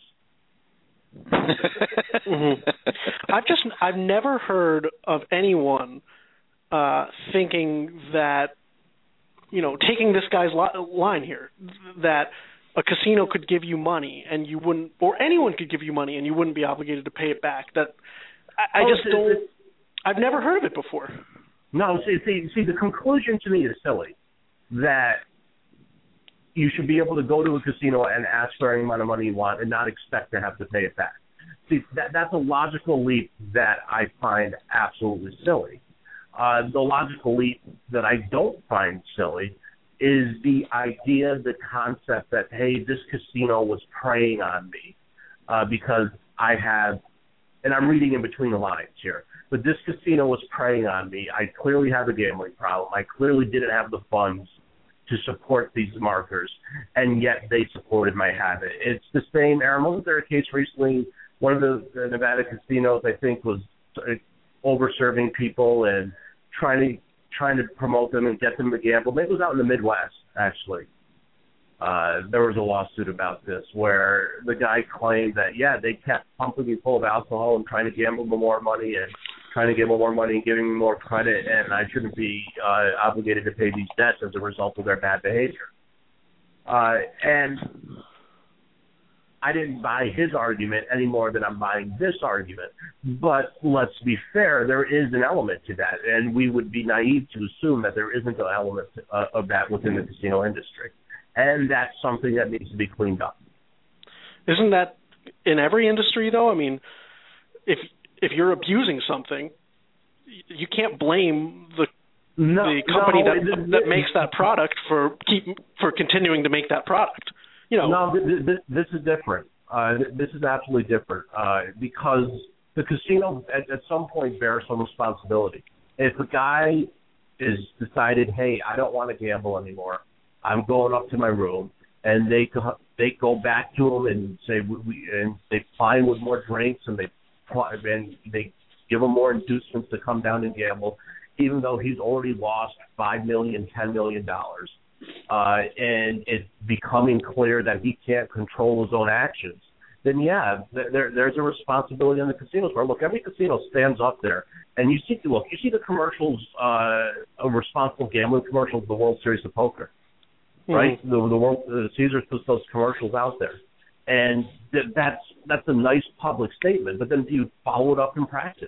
mm-hmm. I've just I've never heard of anyone uh, thinking that, you know, taking this guy's li- line here, that a casino could give you money and you wouldn't, or anyone could give you money and you wouldn't be obligated to pay it back. That I, I oh, just don't. I've never heard of it before. No, see, see, see, the conclusion to me is silly. That you should be able to go to a casino and ask for any amount of money you want and not expect to have to pay it back. See, that, that's a logical leap that I find absolutely silly. Uh, the logical leap that I don't find silly is the idea, the concept that, hey, this casino was preying on me uh, because I have, and I'm reading in between the lines here, but this casino was preying on me. I clearly have a gambling problem. I clearly didn't have the funds to support these markers, and yet they supported my habit. It's the same, Aaron, wasn't there a case recently, one of the, the Nevada casinos, I think, was over-serving people and trying to trying to promote them and get them to gamble. Maybe it was out in the Midwest, actually. Uh, there was a lawsuit about this where the guy claimed that, yeah, they kept pumping me full of alcohol and trying to gamble me more money and trying to give me more money and giving me more credit, and I shouldn't be uh, obligated to pay these debts as a result of their bad behavior. Uh, and I didn't buy his argument any more than I'm buying this argument. But let's be fair, there is an element to that, and we would be naive to assume that there isn't an element uh, of that within the casino industry. And that's something that needs to be cleaned up. Isn't that in every industry, though? I mean, if if you're abusing something, you can't blame the no, the company no, that it, that it, makes that product for keep for continuing to make that product. You know, no, this, this is different. Uh, this is absolutely different uh, because the casino at, at some point bears some responsibility. If a guy is decided, hey, I don't want to gamble anymore, I'm going up to my room, and they go, they go back to him and say, we, and they ply him with more drinks, and they and they give him more inducements to come down and gamble, even though he's already lost five million, ten million dollars. Uh, and it's becoming clear that he can't control his own actions, then yeah, there, there's a responsibility on the casinos where, look, every casino stands up there, and you see, look, you see the commercials, uh, of responsible gambling commercials of the World Series of Poker, mm-hmm. right? The, the World, uh, Caesars puts those commercials out there, and th- that's that's a nice public statement, but then do you follow it up in practice?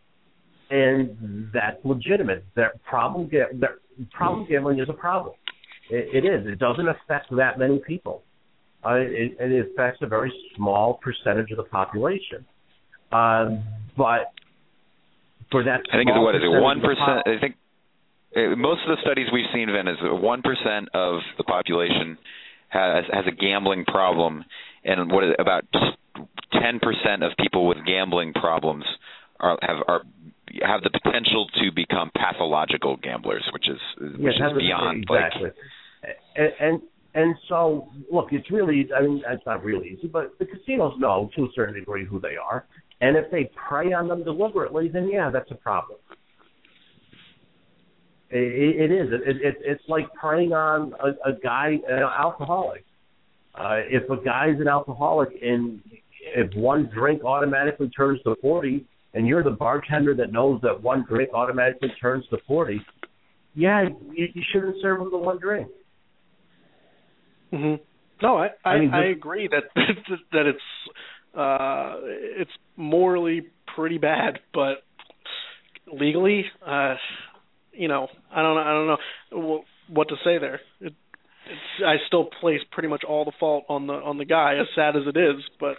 And that's legitimate. That problem, ga- that problem gambling is a problem. It is. It doesn't affect that many people. Uh, it, it affects a very small percentage of the population. Um, but for that, I think it's what is it? One percent. Pop- I think uh, most of the studies we've seen, Vin, is one percent of the population has has a gambling problem, and what is it, about ten percent of people with gambling problems are have are have the potential to become pathological gamblers, which is which yeah, is beyond exactly. like. And, and and so, look, it's really, I mean, it's not really easy, but the casinos know to a certain degree who they are. And if they prey on them deliberately, then, yeah, that's a problem. It, it is. It, it, it's like preying on a, a guy, an alcoholic. Uh, if a guy's an alcoholic and if one drink automatically turns to forty, and you're the bartender that knows that one drink automatically turns to forty, yeah, you, you shouldn't serve him the one drink. Mm-hmm. No, I I, I, mean, I agree that that it's uh, it's morally pretty bad, but legally, uh, you know, I don't I don't know what to say there. It, it's, I still place pretty much all the fault on the on the guy, as sad as it is. But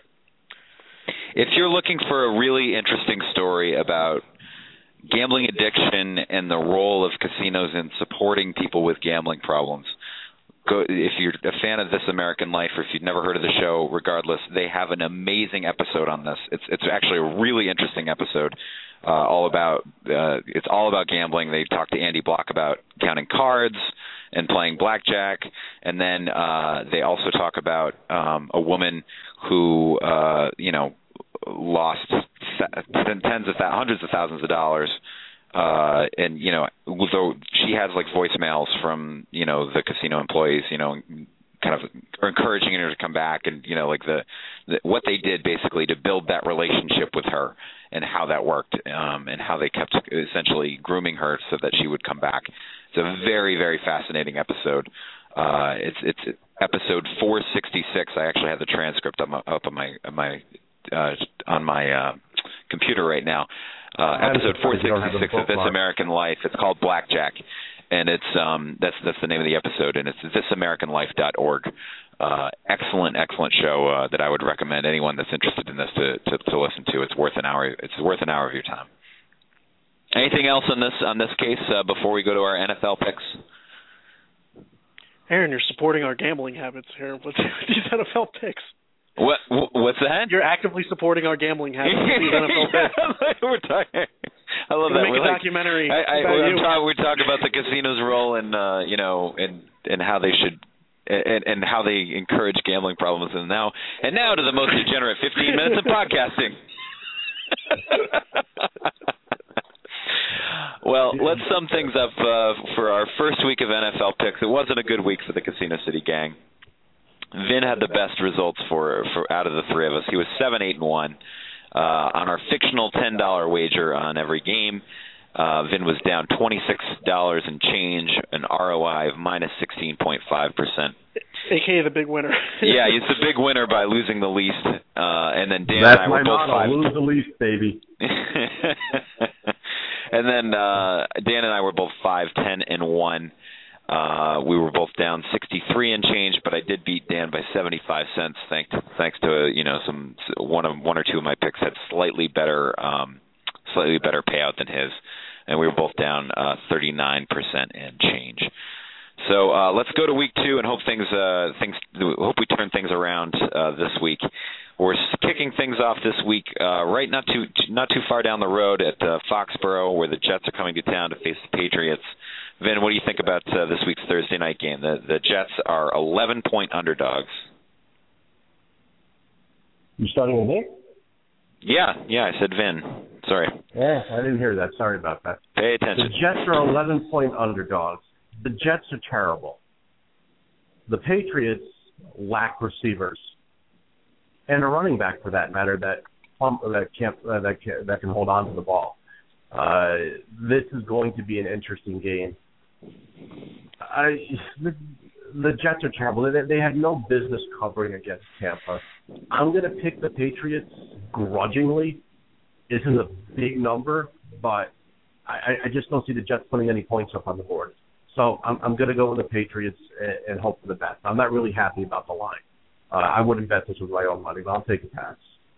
if you're looking for a really interesting story about gambling addiction and the role of casinos in supporting people with gambling problems, go, if you're a fan of This American Life, or if you've never heard of the show, regardless, they have an amazing episode on this. It's it's actually a really interesting episode, uh, all about uh, it's all about gambling. They talk to Andy Block about counting cards and playing blackjack, and then uh, they also talk about um, a woman who uh, you know lost tens of th- hundreds of thousands of dollars. Uh, and, you know, though she has like voicemails from, you know, the casino employees, you know, kind of encouraging her to come back, and, you know, like the, the what they did basically to build that relationship with her and how that worked, um, and how they kept essentially grooming her so that she would come back. It's a very, very fascinating episode. Uh, it's it's episode four sixty-six. I actually have the transcript up, up on my on my uh, on my uh, computer right now. Uh, episode four sixty-six of This American Life. It's called Blackjack, and it's um, that's that's the name of the episode, and it's this american life dot org. Uh, excellent, excellent show uh, that I would recommend anyone that's interested in this to, to, to listen to. It's worth an hour. It's worth an hour of your time. Anything else on this on this case uh, before we go to our N F L picks? Aaron, you're supporting our gambling habits here with these N F L picks. What what's that? You're actively supporting our gambling habits with these N F L picks. We're talking. I love We're that. Make We're a like, documentary. I, I, about we're, you. talk, we're talking about the casino's role and uh, you know and and how they should and, and how they encourage gambling problems, and now and now to the most degenerate fifteen minutes of podcasting. Well, let's sum things up uh, for our first week of N F L picks. It wasn't a good week for the Casino City gang. Vin had the best results for, for out of the three of us. He was seven, eight, and one uh, on our fictional ten dollar wager on every game. Uh, Vin was down twenty-six dollars and change, an R O I of minus sixteen point five percent. A K A the big winner. Yeah, he's the big winner by losing the least. Uh, and then Dan That's and I my were both motto, five. lose the least, baby. And then uh, Dan and I were both five, ten, and one. Uh, we were both down sixty-three and change, but I did beat Dan by seventy-five cents, thanks thanks to uh, you know some one of one or two of my picks had slightly better um, slightly better payout than his, and we were both down uh, thirty-nine percent and change. So uh, let's go to week two and hope things uh, things hope we turn things around uh, this week. We're kicking things off this week uh, right not too not too far down the road at uh, Foxborough, where the Jets are coming to town to face the Patriots. Vin, what do you think about uh, this week's Thursday night game? The the Jets are eleven point underdogs. You starting with me? Yeah, yeah, I said Vin. Sorry. Yeah, I didn't hear that. Sorry about that. Pay attention. The Jets are eleven point underdogs. The Jets are terrible. The Patriots lack receivers and a running back, for that matter, that that can't uh, that can, that can hold on to the ball. Uh, this is going to be an interesting game. I, the, the Jets are terrible. They, they had no business covering against Tampa. I'm going to pick the Patriots grudgingly. This is a big number, but I, I just don't see the Jets putting any points up on the board. So I'm, I'm going to go with the Patriots and, and hope for the best. I'm not really happy about the line. Uh, I wouldn't bet this with my own money, but I'll take a pass.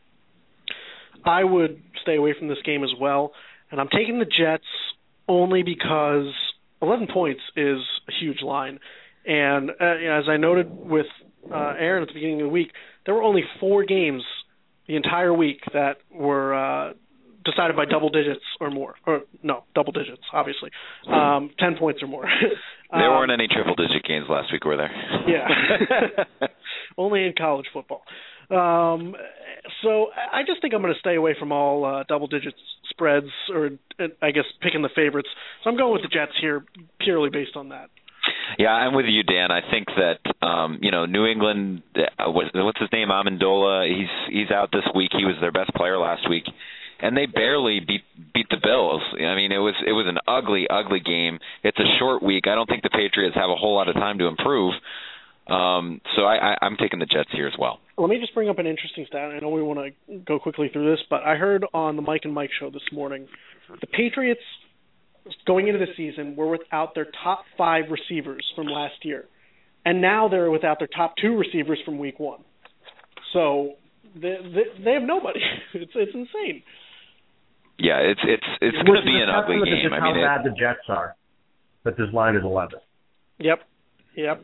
I would stay away from this game as well, and I'm taking the Jets only because eleven points is a huge line. And uh, you know, as I noted with uh, Aaron at the beginning of the week, there were only four games the entire week that were uh, decided by double digits or more. Or no, double digits, obviously. Um, ten points or more. There um, weren't any triple-digit games last week, were there? Yeah. Only in college football. Um, so I just think I'm going to stay away from all uh, double-digit spreads, or uh, I guess picking the favorites. So I'm going with the Jets here purely based on that. Yeah, I'm with you, Dan. I think that um, you know New England. Uh, what, what's his name? Amendola. He's he's out this week. He was their best player last week, and they barely beat beat the Bills. I mean, it was it was an ugly, ugly game. It's a short week. I don't think the Patriots have a whole lot of time to improve. Um, so I, I, I'm taking the Jets here as well. Let me just bring up an interesting stat. I know we want to go quickly through this, but I heard on the Mike and Mike show this morning, the Patriots going into the season were without their top five receivers from last year, and now they're without their top two receivers from week one. So they they, they have nobody. It's it's insane. Yeah, it's it's it's going to be an ugly game. I mean, how bad it, the Jets are, but this line is eleven. Yep, yep.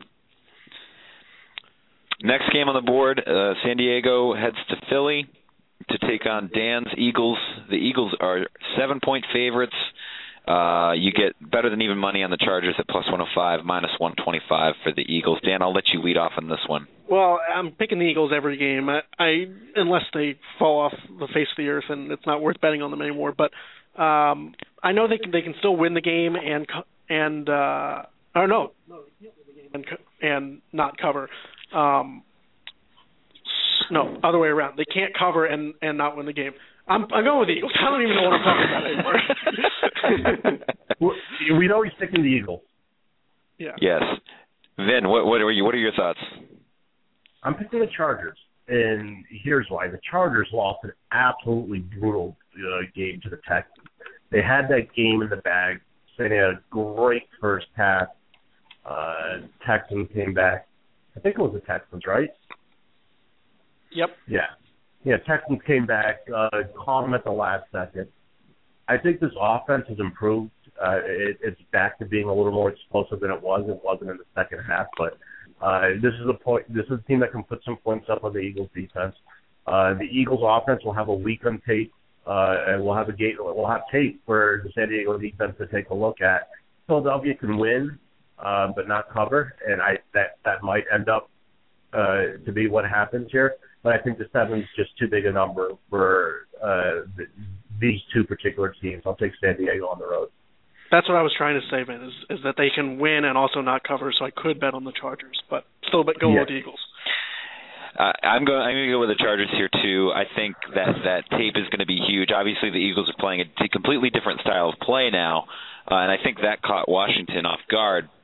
Next game on the board, uh, San Diego heads to Philly to take on Dan's Eagles. The Eagles are seven-point favorites. Uh, you get better than even money on the Chargers at plus one oh five, minus one twenty-five for the Eagles. Dan, I'll let you lead off on this one. Well, I'm picking the Eagles every game, I, I unless they fall off the face of the earth, and it's not worth betting on them anymore. But um, I know they can they can still win the game and and uh, or no, no and and not cover. Um, no, other way around. They can't cover and, and not win the game. I'm I'm going with the Eagles. I don't even know what I'm talking about anymore. We know he's picking the Eagles. Yeah. Yes. Vin, what what are you? What are your thoughts? I'm picking the Chargers, and here's why: the Chargers lost an absolutely brutal uh, game to the Texans. They had that game in the bag. So they had a great first half. Uh, Texans came back. I think it was the Texans, right? Yep. Yeah. Yeah, Texans came back, uh, caught them at the last second. I think this offense has improved. Uh, it, it's back to being a little more explosive than it was. It wasn't in the second half, but uh, this is a point. This is a team that can put some points up on the Eagles' defense. Uh, the Eagles' offense will have a week on tape, uh, and we'll have a gate. We'll have tape for the San Diego defense to take a look at. Philadelphia can win, uh, but not cover, and I that that might end up uh, to be what happens here. But I think the seven's just too big a number for uh, the, these two particular teams. I'll take San Diego on the road. That's what I was trying to say, man, is, is that they can win and also not cover, so I could bet on the Chargers, but still bet go yeah. with the Eagles. Uh, I'm going. I'm going to go with the Chargers here too. I think that that tape is going to be huge. Obviously, the Eagles are playing a completely different style of play now, uh, and I think that caught Washington off guard.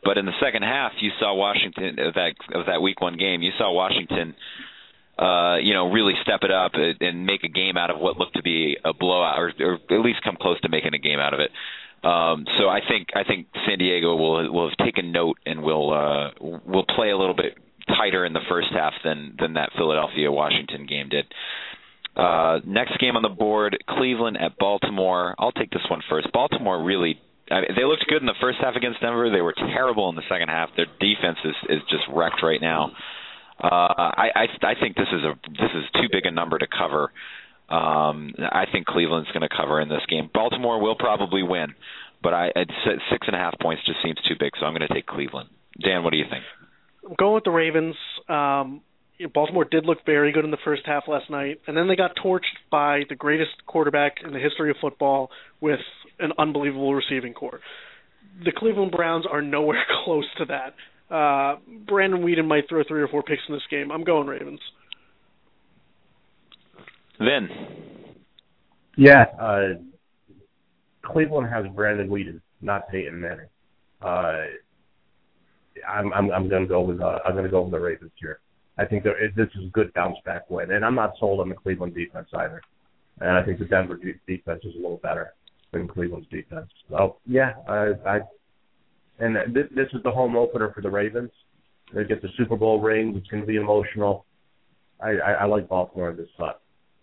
But in the second half, you saw Washington of that of that week one game. You saw Washington, uh, you know, really step it up and make a game out of what looked to be a blowout, or, or at least come close to making a game out of it. Um, so I think I think San Diego will will have taken note and will uh, will play a little bit tighter in the first half than than that Philadelphia Washington game did. Uh, next game on the board, Cleveland at Baltimore. I'll take this one first. Baltimore really, I mean, they looked good in the first half against Denver. They were terrible in the second half. Their defense is, is just wrecked right now. Uh, I, I I think this is a this is too big a number to cover. Um, I think Cleveland's going to cover in this game. Baltimore will probably win, but I I'd say six and a half points just seems too big, so I'm going to take Cleveland. Dan, what do you think? I'm going with the Ravens. Um, Baltimore did look very good in the first half last night, and then they got torched by the greatest quarterback in the history of football with an unbelievable receiving core. The Cleveland Browns are nowhere close to that. Uh, Brandon Weeden might throw three or four picks in this game. I'm going Ravens. Vin. Yeah, uh, Cleveland has Brandon Weeden, not Peyton Manning. Uh, I'm I'm I'm going to go with uh, I'm going to go with the Ravens here. I think there, this is a good bounce back win, and I'm not sold on the Cleveland defense either. And I think the Denver de- defense is a little better than Cleveland's defense. So yeah, I, I and this, this is the home opener for the Ravens. They get the Super Bowl ring. It's going to be emotional. I, I, I like Baltimore in this spot.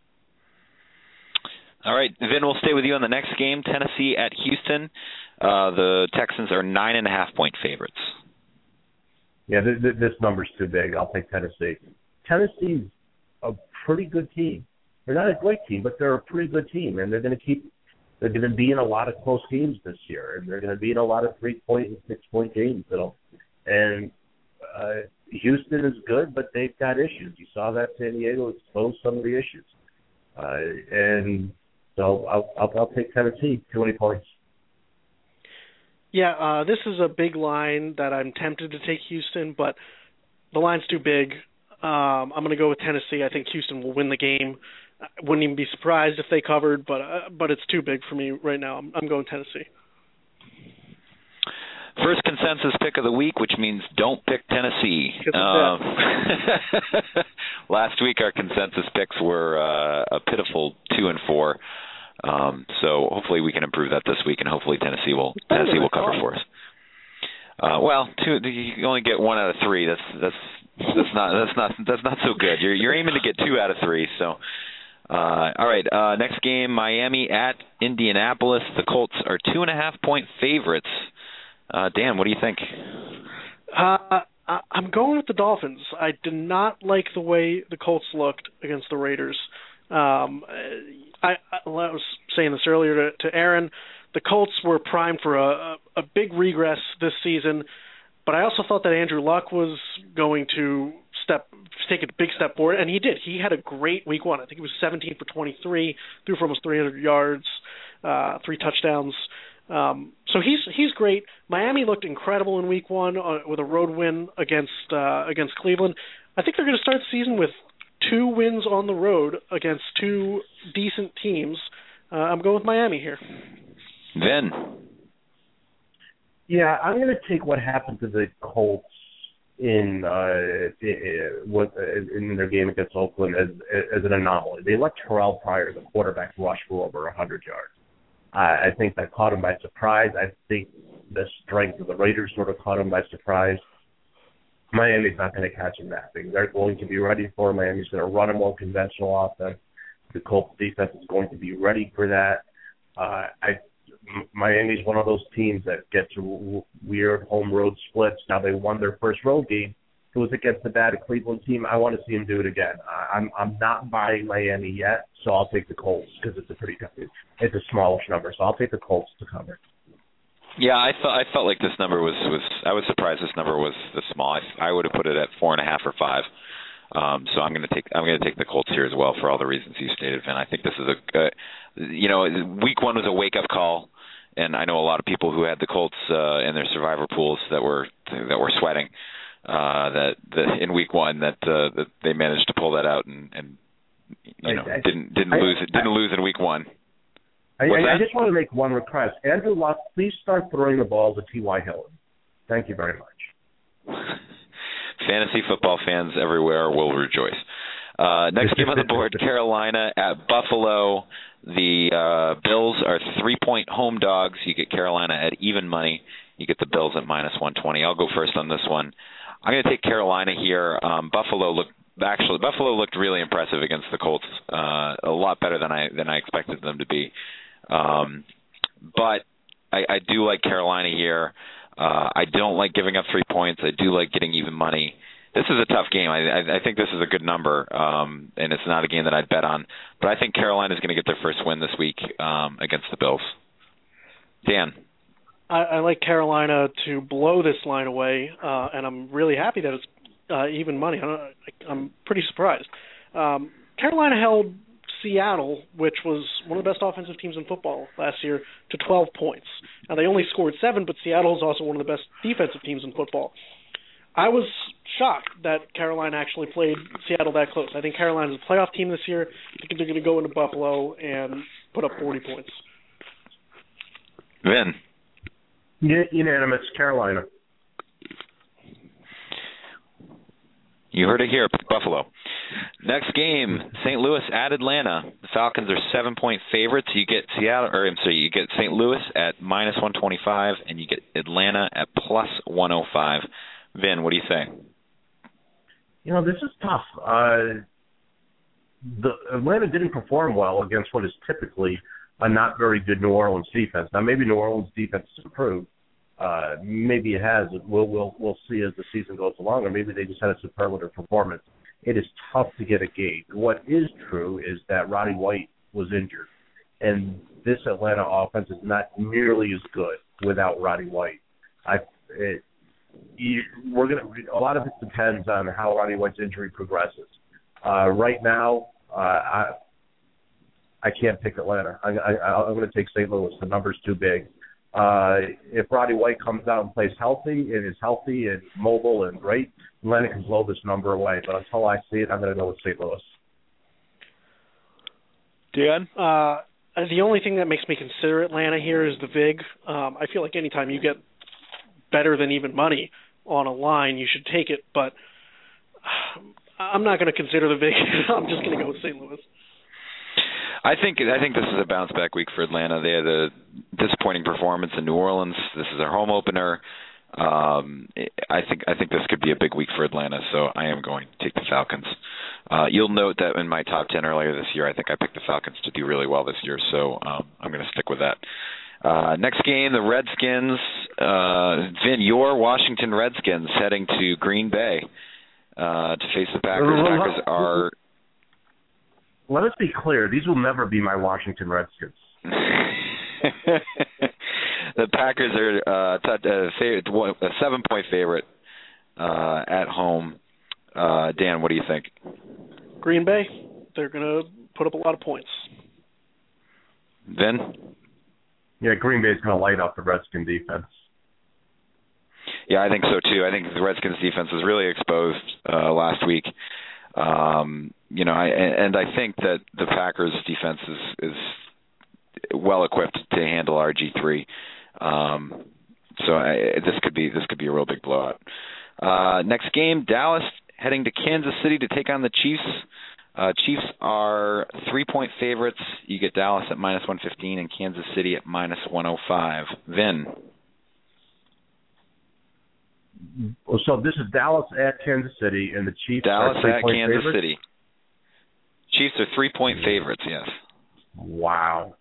All right, Vin, we'll stay with you on the next game, Tennessee at Houston. Uh, the Texans are nine and a half point favorites. Yeah, this, this number's too big. I'll take Tennessee. Tennessee's a pretty good team. They're not a great team, but they're a pretty good team, and they're going to keep. They're going to be in a lot of close games this year, and they're going to be in a lot of three-point and six-point games. You know, and uh, Houston is good, but they've got issues. You saw that San Diego exposed some of the issues, uh, and so I'll, I'll, I'll take Tennessee. twenty points. Yeah, uh, this is a big line that I'm tempted to take Houston, but the line's too big. Um, I'm going to go with Tennessee. I think Houston will win the game. I wouldn't even be surprised if they covered, but uh, but it's too big for me right now. I'm, I'm going Tennessee. First consensus pick of the week, which means don't pick Tennessee. Um, last week our consensus picks were uh, a pitiful two and four. Um, so hopefully we can improve that this week, and hopefully Tennessee will Tennessee will cover for us. Uh, well, two, you can only get one out of three. That's that's that's not that's not that's not so good. You're you're aiming to get two out of three. So, uh, all right. Uh, next game, Miami at Indianapolis. The Colts are two and a half point favorites. Uh, Dan, what do you think? Uh, I'm going with the Dolphins. I did not like the way the Colts looked against the Raiders. Um, I, I, I was saying this earlier to, to Aaron. The Colts were primed for a, a, a big regress this season, but I also thought that Andrew Luck was going to step take a big step forward, and he did. He had a great week one. I think it was seventeen for twenty-three, threw for almost three hundred yards, uh, three touchdowns. Um, so he's he's great. Miami looked incredible in week one uh, with a road win against uh, against Cleveland. I think they're going to start the season with two wins on the road against two decent teams. Uh, I'm going with Miami here. Then, yeah, I'm going to take what happened to the Colts in uh, in their game against Oakland as as an anomaly. They let Terrell Pryor, the quarterback, rush for over one hundred yards. I think that caught him by surprise. I think the strength of the Raiders sort of caught him by surprise. Miami's not going to catch him napping. They're going to be ready for him. Miami's going to run a more conventional offense. The Colts defense is going to be ready for that. Uh, I, Miami's one of those teams that gets weird home road splits. Now they won their first road game. It was against the bad Cleveland team. I want to see him do it again. I'm I'm not buying Miami yet, so I'll take the Colts because it's a pretty it's a smallish number. So I'll take the Colts to cover. Yeah, I felt I felt like this number was, was I was surprised this number was this small. I, I would have put it at four and a half or five. Um, so I'm going to take I'm going to take the Colts here as well for all the reasons you stated, Vin. I think this is a uh, you know week one was a wake up call, and I know a lot of people who had the Colts uh, in their survivor pools that were that were sweating. Uh, that the, in week one that uh, that they managed to pull that out and, and you know I, I, didn't didn't I, lose it didn't I, lose in week one. I, I, I just want to make one request. Andrew Luck, please start throwing the ball to T Y. Hilton. Thank you very much. Fantasy football fans everywhere will rejoice. Uh, next game on the board, Carolina at Buffalo. The uh, Bills are three-point home dogs. You get Carolina at even money. You get the Bills at minus one twenty. I'll go first on this one. I'm going to take Carolina here. Um, Buffalo looked actually Buffalo looked really impressive against the Colts. Uh, a lot better than I than I expected them to be. Um, but I, I do like Carolina here. Uh, I don't like giving up three points. I do like getting even money. This is a tough game. I, I, I think this is a good number, um, and it's not a game that I'd bet on. But I think Carolina is going to get their first win this week um, against the Bills. Dan? I, I like Carolina to blow this line away, uh, and I'm really happy that it's uh, even money. I don't, I, I'm pretty surprised. Um, Carolina held Seattle, which was one of the best offensive teams in football last year, to twelve points. Now, they only scored seven, but Seattle is also one of the best defensive teams in football. I was shocked that Carolina actually played Seattle that close. I think Carolina's a playoff team this year. I think they're going to go into Buffalo and put up forty points. Vin? Unanimous, Carolina. You heard it here, Buffalo. Next game, Saint Louis at Atlanta. The Falcons are seven-point favorites. You get Seattle, or I'm sorry, you get Saint Louis at minus one twenty-five, and you get Atlanta at plus one oh five. Vin, what do you say? You know, this is tough. Uh, the Atlanta didn't perform well against what is typically a not very good New Orleans defense. Now, maybe New Orleans defense has improved. Uh, maybe it has. We'll, we'll we'll see as the season goes along, or maybe they just had a superlative performance. It is tough to get a gauge. What is true is that Roddy White was injured, and this Atlanta offense is not nearly as good without Roddy White. I it, you, we're gonna. A lot of it depends on how Roddy White's injury progresses. Uh, right now, uh, I I can't pick Atlanta. I, I, I'm going to take Saint Louis. The number's too big. Uh, if Roddy White comes out and plays healthy and is healthy and mobile and great, Atlanta can blow this number away. But until I see it, I'm going to go with Saint Louis. Dan? Uh, the only thing that makes me consider Atlanta here is the vig. Um, I feel like anytime you get better than even money on a line, you should take it. But I'm not going to consider the vig. I'm just going to go with Saint Louis. I think I think this is a bounce back week for Atlanta. They had a disappointing performance in New Orleans. This is their home opener. Um, I think I think this could be a big week for Atlanta, so I am going to take the Falcons. Uh, you'll note that in my top ten earlier this year, I think I picked the Falcons to do really well this year, so um, I'm going to stick with that. Uh, next game, the Redskins. Uh, Vin, your Washington Redskins heading to Green Bay uh, to face the Packers. Packers are... Let us be clear. These will never be my Washington Redskins. The Packers are uh, t- uh, favorite, a seven-point favorite uh, at home. Uh, Dan, what do you think? Green Bay, they're going to put up a lot of points. Vin? Yeah, Green Bay is going to light up the Redskins defense. Yeah, I think so, too. I think the Redskins defense was really exposed uh, last week. Um, you know, I, and I think that the Packers defense is, is well equipped to handle R G three. Um, so I, this could be this could be a real big blowout. Uh, next game, Dallas heading to Kansas City to take on the Chiefs. Uh, Chiefs are three-point favorites. You get Dallas at minus one fifteen and Kansas City at minus one oh five. Vin? So this is Dallas at Kansas City, and the Chiefs Dallas are at Kansas favorites? City. Chiefs are three-point favorites, yes. Wow.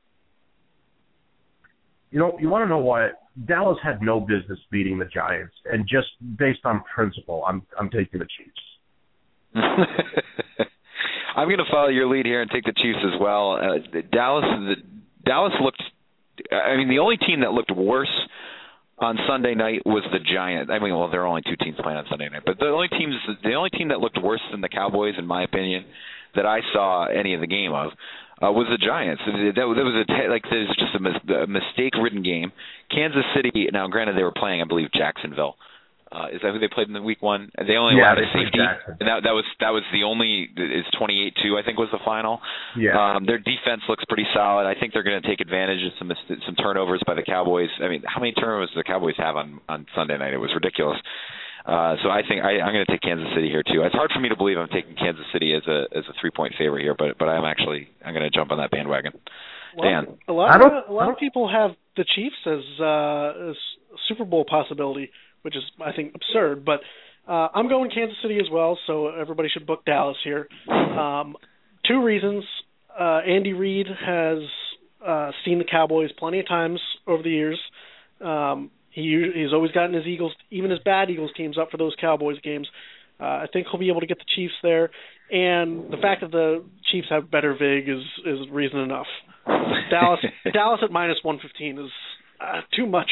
You know, you want to know what? Dallas had no business beating the Giants, and just based on principle, I'm I'm taking the Chiefs. I'm going to follow your lead here and take the Chiefs as well. Uh, Dallas, the, Dallas looked. I mean, the only team that looked worse on Sunday night was the Giants. I mean, well, there are only two teams playing on Sunday night, but the only teams, the only team that looked worse than the Cowboys, in my opinion, that I saw any of the game of, uh, was the Giants. That, that was a like there's just a, mis- a mistake-ridden game. Kansas City. Now, granted, they were playing, I believe, Jacksonville. Uh, is that who they played in the week one? They only yeah, allowed a safety, Jackson. and that that was that was the only. Is twenty-eight two, I think, was the final. Yeah. Um, their defense looks pretty solid. I think they're going to take advantage of some some turnovers by the Cowboys. I mean, how many turnovers did the Cowboys have on on Sunday night? It was ridiculous. Uh, so I think I, I'm going to take Kansas City here too. It's hard for me to believe I'm taking Kansas City as a as a three point favorite here, but but I'm actually I'm going to jump on that bandwagon. Well, Dan, a lot of, a lot of people have the Chiefs as uh, as a Super Bowl possibility, which is I think absurd. But uh, I'm going Kansas City as well, so everybody should book Dallas here. Um, two reasons: uh, Andy Reid has uh, seen the Cowboys plenty of times over the years. Um, he he's always gotten his Eagles, even his bad Eagles teams, up for those Cowboys games. Uh, I think he'll be able to get the Chiefs there, and the fact that the Chiefs have better vig is is reason enough. Dallas Dallas at minus one fifteen is uh, too much.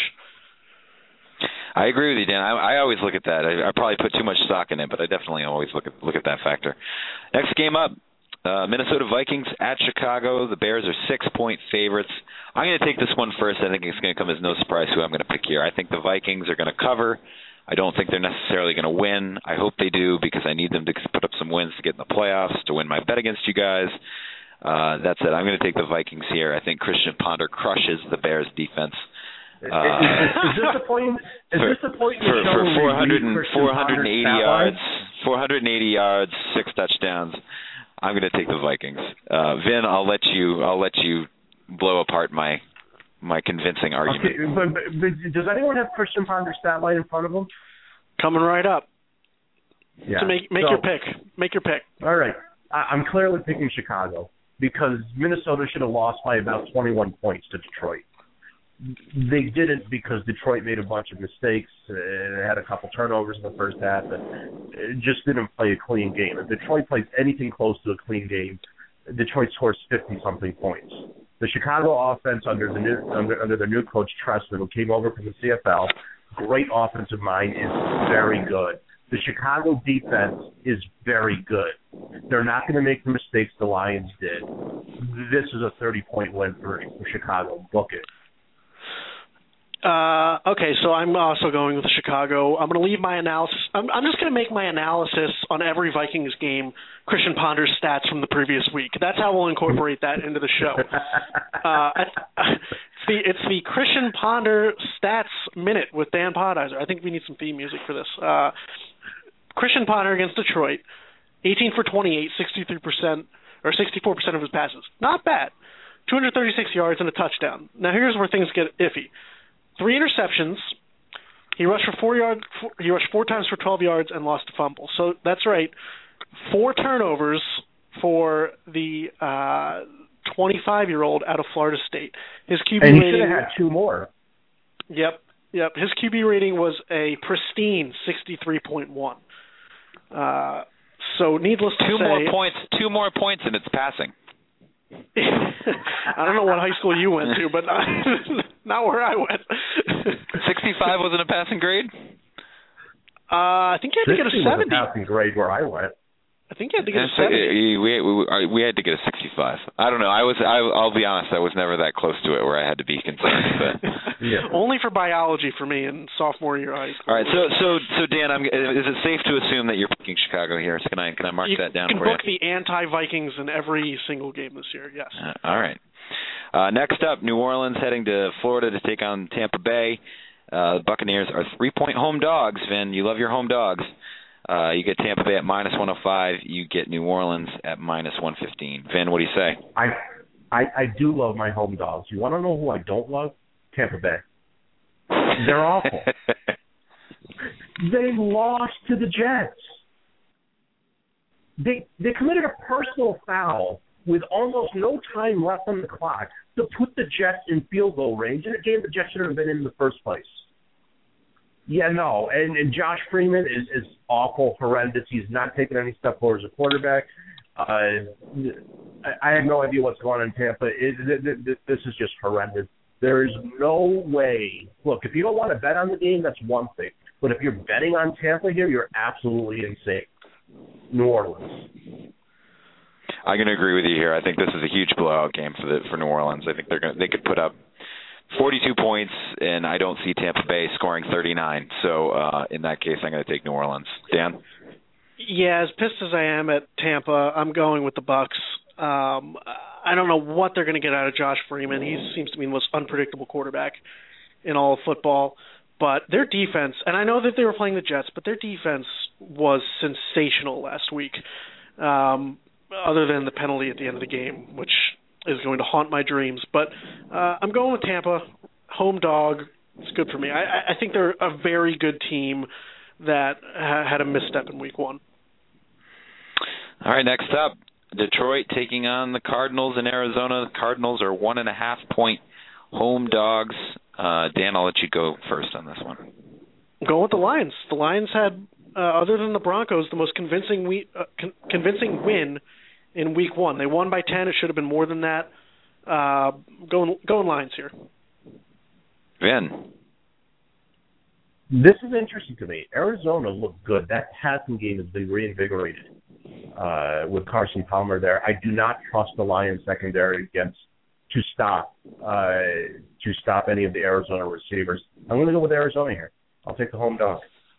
I agree with you, Dan. I, I always look at that. I, I probably put too much stock in it, but I definitely always look at look at that factor. Next game up, uh, Minnesota Vikings at Chicago. The Bears are six-point favorites. I'm going to take this one first. I think it's going to come as no surprise who I'm going to pick here. I think the Vikings are going to cover. I don't think they're necessarily going to win. I hope they do because I need them to put up some wins to get in the playoffs, to win my bet against you guys. Uh, that's it. I'm going to take the Vikings here. I think Christian Ponder crushes the Bears' defense. Uh, is, is this the point? Is for, this the point for, for four hundred and, four hundred eighty yards, four hundred eighty yards, six touchdowns? I'm going to take the Vikings. Uh, Vin, I'll let you. I'll let you blow apart my my convincing argument. Okay, but, but, but does anyone have Christian Ponder's stat line in front of them? Coming right up. Yeah. So make make so, your pick. Make your pick. All right. I, I'm clearly picking Chicago because Minnesota should have lost by about twenty-one points to Detroit. They didn't because Detroit made a bunch of mistakes and had a couple turnovers in the first half and it just didn't play a clean game. If Detroit plays anything close to a clean game, Detroit scores fifty-something points. The Chicago offense under the new under, under their new coach Trestman, who came over from the C F L, great offensive mind, is very good. The Chicago defense is very good. They're not going to make the mistakes the Lions did. This is a thirty-point win for, for Chicago. Book it. Uh, okay, so I'm also going with Chicago. I'm going to leave my analysis. I'm, I'm just going to make my analysis on every Vikings game Christian Ponder's stats from the previous week. That's how we'll incorporate that into the show. Uh, it's, the, it's the Christian Ponder Stats Minute with Dan Podheiser. I think we need some theme music for this. Uh, Christian Ponder against Detroit, eighteen for twenty-eight, sixty-three percent or sixty-four percent of his passes. Not bad. two hundred thirty-six yards and a touchdown. Now here's where things get iffy. Three interceptions. He rushed for four yards. He rushed four times for twelve yards and lost a fumble. So that's right. Four turnovers for the uh, twenty-five-year-old out of Florida State. His Q B and he rating. should have had two more. Yep, yep. His Q B rating was a pristine sixty-three point one. Uh, so needless to two say, more points. Two more points, and it's passing. I don't know what high school you went to, but not, not where I went. sixty-five wasn't a passing grade? Uh, I think you had to get a seventy. Was a passing grade where I went. I think you had to get a so, seventy. We, we we had to get a sixty-five. I don't know. I was. I, I'll be honest. I was never that close to it where I had to be concerned. But. Yeah. Only for biology for me in sophomore year of high school. All right. So so so Dan, I'm, is it safe to assume that you're picking Chicago here? So can I can I mark you that down can for book you? the anti-Vikings in every single game this year. Yes. Uh, all right. Uh, next up, New Orleans heading to Florida to take on Tampa Bay. Uh, the Buccaneers are three-point home dogs. Vin, you love your home dogs. Uh, you get Tampa Bay at minus one oh five. You get New Orleans at minus one fifteen. Vin, what do you say? I, I I do love my home dogs. You want to know who I don't love? Tampa Bay. They're awful. They lost to the Jets. They they committed a personal foul with almost no time left on the clock to put the Jets in field goal range in a game the Jets shouldn't have been in in the first place. Yeah, no, and, and Josh Freeman is, is awful, horrendous. He's not taking any step forward as a quarterback. Uh, I, I have no idea what's going on in Tampa. It, it, it, this is just horrendous. There is no way. Look, if you don't want to bet on the game, that's one thing. But if you're betting on Tampa here, you're absolutely insane. New Orleans. I'm going to agree with you here. I think this is a huge blowout game for the for New Orleans. I think they're going they could put up forty-two points, and I don't see Tampa Bay scoring thirty-nine. So uh, in that case, I'm going to take New Orleans. Dan? Yeah, as pissed as I am at Tampa, I'm going with the Bucks. Um, I don't know what they're going to get out of Josh Freeman. He seems to be the most unpredictable quarterback in all of football. But their defense, and I know that they were playing the Jets, but their defense was sensational last week, um, other than the penalty at the end of the game, which is going to haunt my dreams. But uh, I'm going with Tampa, home dog. It's good for me. I, I think they're a very good team that ha- had a misstep in week one. All right, next up, Detroit taking on the Cardinals in Arizona. The Cardinals are one and a half point home dogs. Uh, Dan, I'll let you go first on this one. Go with the Lions. The Lions had, uh, other than the Broncos, the most convincing we, uh, con- convincing win in week one. They won by ten. It should have been more than that. Uh, going, going Lions here. Vin. This is interesting to me. Arizona looked good. That passing game has been reinvigorated uh, with Carson Palmer there. I do not trust the Lions secondary against to stop uh, to stop any of the Arizona receivers. I'm going to go with Arizona here. I'll take the home dog.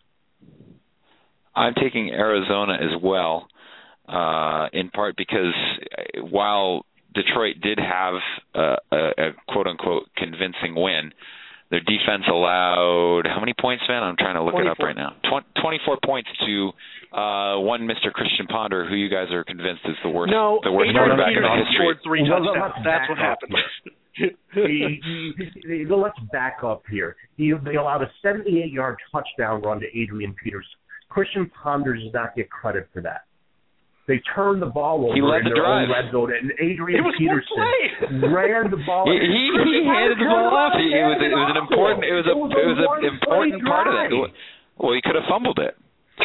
I'm taking Arizona as well, uh, in part because while Detroit did have a, a, a quote-unquote convincing win, their defense allowed how many points, man? I'm trying to look twenty-four. it up right now. Tw- twenty-four points to uh, one Mister Christian Ponder, who you guys are convinced is the worst, no, the worst Adrian quarterback in Peterson history. scored three Well, touchdowns. let's That's back what up happened. he, he, he, let's back up here. He, they allowed a seventy-eight-yard touchdown run to Adrian Peterson. Christian Ponder does not get credit for that. They turned the ball over He led in the their drive. own red zone, and Adrian It was one Peterson play. ran the ball. He, he, he handed the ball off. He, it was it was an important it was a it was an important part of that. Well, he could have fumbled it.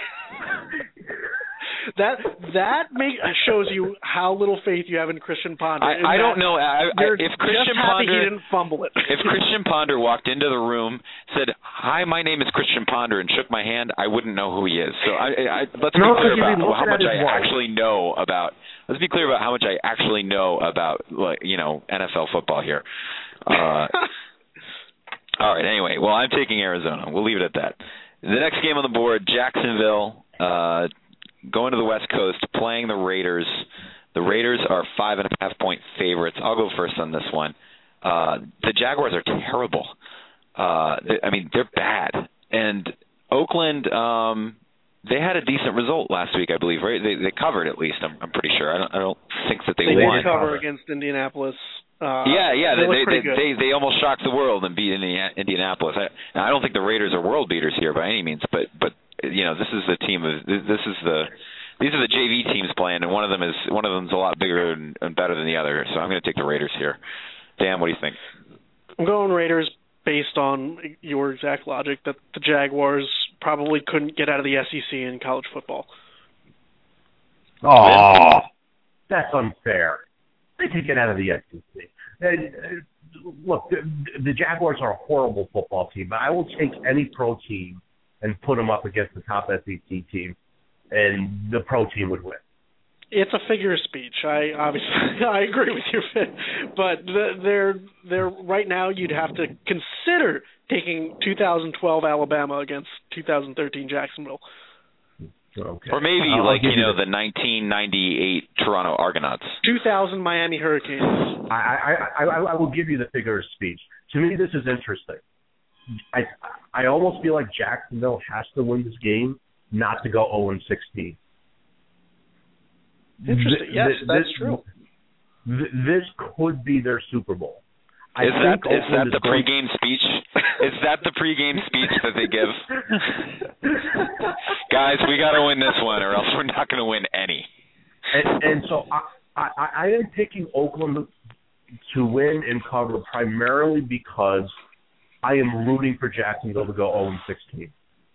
That that make, shows you how little faith you have in Christian Ponder. I, I don't know I, I, You're if just Christian happy Ponder he didn't fumble it. If Christian Ponder walked into the room, said, "Hi, my name is Christian Ponder," and shook my hand, I wouldn't know who he is. So I, I, let's be no, clear about how much I wife. actually know about. Let's be clear about how much I actually know about, like, you know, N F L football here. Uh, all right. Anyway, well, I'm taking Arizona. We'll leave it at that. The next game on the board, Jacksonville, uh, going to the West Coast, playing the Raiders. The Raiders are five and a half point favorites. I'll go first on this one. Uh, the Jaguars are terrible. Uh, they, I mean, they're bad. And Oakland, um, they had a decent result last week, I believe, right? They, they covered at least. I'm, I'm pretty sure. I don't, I don't think that they, they won. did cover against Indianapolis. Uh, yeah, yeah, they they they, they, they they almost shocked the world and beat Indianapolis. I, now, I don't think the Raiders are world beaters here by any means, but but you know, this is the team of this is the these are the J V teams playing, and one of them is one of them's a lot bigger and, and better than the other. So I'm going to take the Raiders here. Dan, what do you think? I'm going Raiders based on your exact logic that the Jaguars probably couldn't get out of the S E C in college football. Oh, that's unfair. They could get out of the S E C. And, uh, look, the, the Jaguars are a horrible football team, but I will take any pro team and put them up against the top S E C team, and the pro team would win. It's a figure of speech. I obviously I agree with you, but they're they're right now you'd have to consider taking two thousand twelve Alabama against two thousand thirteen Jacksonville. Okay. Or maybe I'll like, you you know, the, the nineteen ninety-eight Toronto Argonauts. two thousand Miami Hurricanes. I, I, I, I will give you the figure of speech. To me, this is interesting. I I almost feel like Jacksonville has to win this game not to go oh and sixteen. Interesting. Yes, this, that's this, true. This could be their Super Bowl. I Is that think is that Oakland the is going, pregame speech? Is that the pregame speech that they give? Guys, we got to win this one, or else we're not going to win any. And, and so I, I, I am picking Oakland to win and cover primarily because I am rooting for Jacksonville to go oh and sixteen.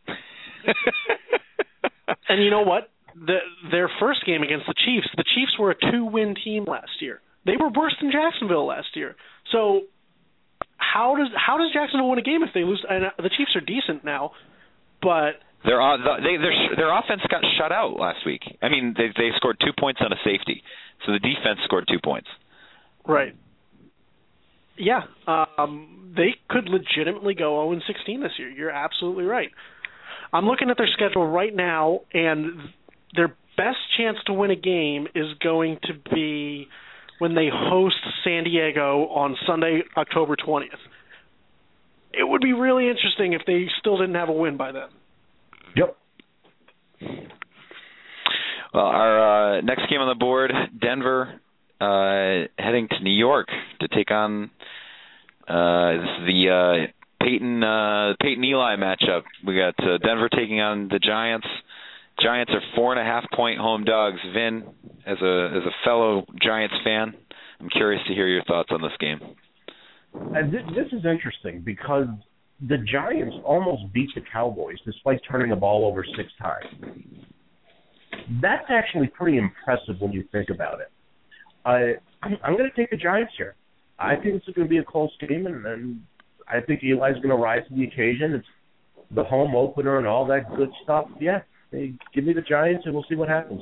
And you know what? The, their first game against the Chiefs, the Chiefs were a two-win team last year. They were worse than Jacksonville last year. So how does how does Jacksonville win a game if they lose? And the Chiefs are decent now, but their they, their their offense got shut out last week. I mean, they they scored two points on a safety, so the defense scored two points. Right. Yeah, um, they could legitimately go oh and sixteen this year. You're absolutely right. I'm looking at their schedule right now, and their best chance to win a game is going to be when they host San Diego on Sunday, October twentieth. It would be really interesting if they still didn't have a win by then. Yep. Well, our uh, next game on the board, Denver uh, heading to New York to take on uh, this is the uh, Peyton uh, Peyton Eli matchup. We got uh, Denver taking on the Giants. Giants are four and a half point home dogs. Vin, as a as a fellow Giants fan, I'm curious to hear your thoughts on this game. And this, this is interesting because the Giants almost beat the Cowboys despite turning the ball over six times. That's actually pretty impressive when you think about it. I, I'm, I'm going to take the Giants here. I think it's going to be a close game, and, and I think Eli's going to rise to the occasion. It's the home opener and all that good stuff. Yeah, they, give me the Giants, and we'll see what happens.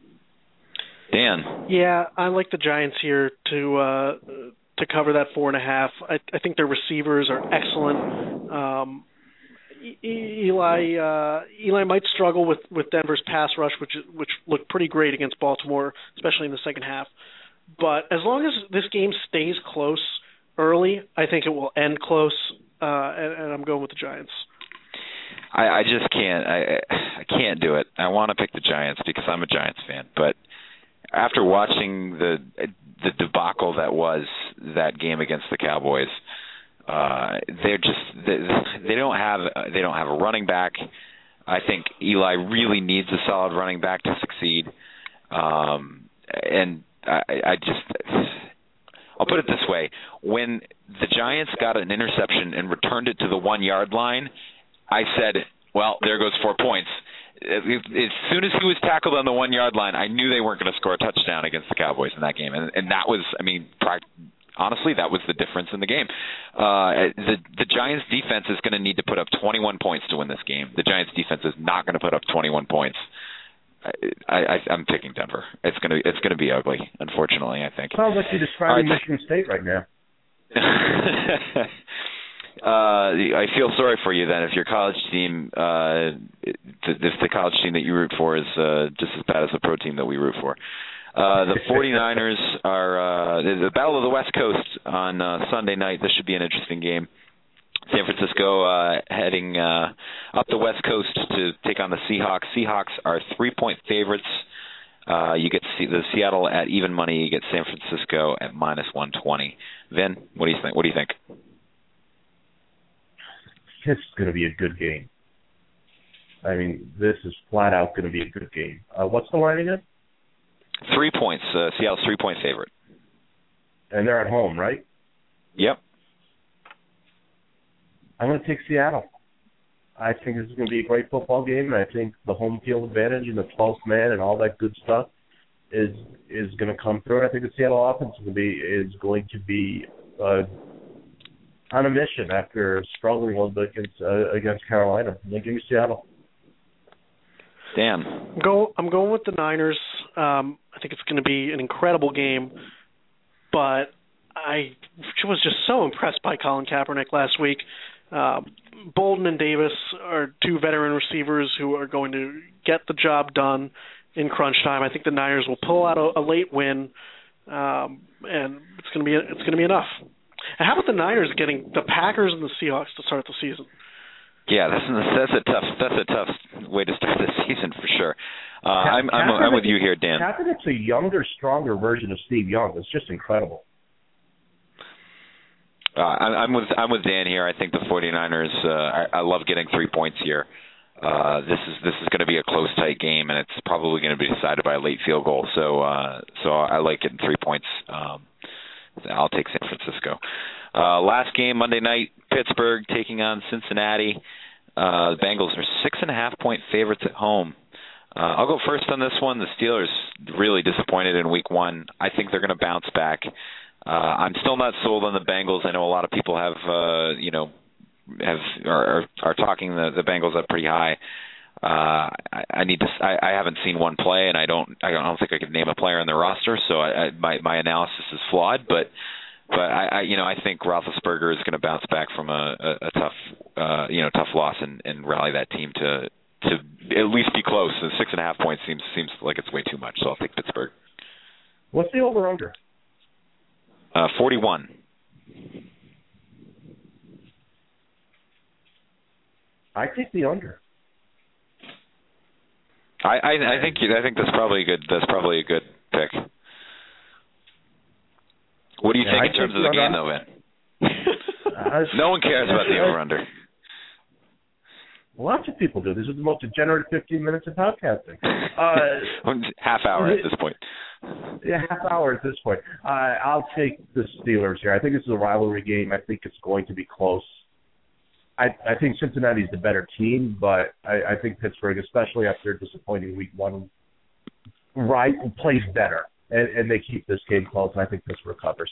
Dan. Yeah, I like the Giants here to uh, to cover that four and a half. I, I think their receivers are excellent. Um, Eli uh, Eli might struggle with, with Denver's pass rush, which which looked pretty great against Baltimore, especially in the second half. But as long as this game stays close early, I think it will end close, uh, and, and I'm going with the Giants. I, I just can't. I I can't do it. I want to pick the Giants because I'm a Giants fan, but after watching the the debacle that was that game against the Cowboys, uh, they're just they, they don't have they don't have a running back. I think Eli really needs a solid running back to succeed, um, and I, I just I'll put it this way: when the Giants got an interception and returned it to the one yard line, I said, "Well, there goes four points." As soon as he was tackled on the one-yard line, I knew they weren't going to score a touchdown against the Cowboys in that game. And, and that was, I mean, honestly, that was the difference in the game. Uh, the, the Giants' defense is going to need to put up twenty-one points to win this game. The Giants' defense is not going to put up twenty-one points. I, I, I'm picking Denver. It's going to it's going to be ugly, unfortunately, I think. Sounds like you're describing right. Michigan State right now. Uh, I feel sorry for you then if your college team, uh, if the college team that you root for is uh, just as bad as the pro team that we root for. Uh, the 49ers are uh, the Battle of the West Coast on uh, Sunday night. This should be an interesting game. San Francisco uh, heading uh, up the West Coast to take on the Seahawks. Seahawks are three-point favorites. Uh, you get the Seattle at even money. You get San Francisco at minus one twenty. Vin, what do you think? What do you think? This is going to be a good game. I mean, this is flat out going to be a good game. Uh, what's the line again? Three points. Uh, Seattle's three-point favorite. And they're at home, right? Yep. I'm going to take Seattle. I think this is going to be a great football game, and I think the home field advantage and the twelfth man and all that good stuff is is going to come through. And I think the Seattle offense is going to be, is going to be uh, on a mission after struggling a little bit against, uh, against Carolina. I'm going to Seattle. Dan. I'm, go, I'm going with the Niners. Um, I think it's going to be an incredible game, but I was just so impressed by Colin Kaepernick last week. Uh, Bolden and Davis are two veteran receivers who are going to get the job done in crunch time. I think the Niners will pull out a, a late win, um, and it's going to be it's going to be enough. And how about the Niners getting the Packers and the Seahawks to start the season? Yeah, that's that's a tough that's a tough way to start the season for sure. Uh, I'm I'm, I'm with you here, Dan. Kaepernick's a younger, stronger version of Steve Young. It's just incredible. Uh, I'm with I'm with Dan here. I think the 49ers. Uh, I, I love getting three points here. Uh, this is this is going to be a close, tight game, and it's probably going to be decided by a late field goal. So uh, so I like getting three points. Um, I'll take San Francisco. Uh, last game Monday night, Pittsburgh taking on Cincinnati. Uh, the Bengals are six and a half point favorites at home. Uh, I'll go first on this one. The Steelers really disappointed in Week One. I think they're going to bounce back. Uh, I'm still not sold on the Bengals. I know a lot of people have, uh, you know, have are are talking the, the Bengals up pretty high. Uh, I, I need to. I, I haven't seen one play, and I don't. I don't think I could name a player on their roster. So I, I, my my analysis is flawed. But but I, I, you know, I think Roethlisberger is going to bounce back from a, a, a tough, uh, you know, tough loss and, and rally that team to to at least be close. The six and a half points seems seems like it's way too much, so I'll take Pittsburgh. What's the over under? Uh, forty-one. I take the under. I, I, I think I think that's probably a good that's probably a good pick. What do you yeah, think I in terms of the game, though, Ben? uh, no one cares about the over under. Lots of people do. This is the most degenerate fifteen minutes of podcasting. Uh, half hour at this point. Yeah, half hour at this point. Uh, I'll take the Steelers here. I think this is a rivalry game. I think it's going to be close. I, I think Cincinnati's the better team, but I, I think Pittsburgh, especially after a disappointing week one, right, plays better, and, and they keep this game close, and I think Pittsburgh covers.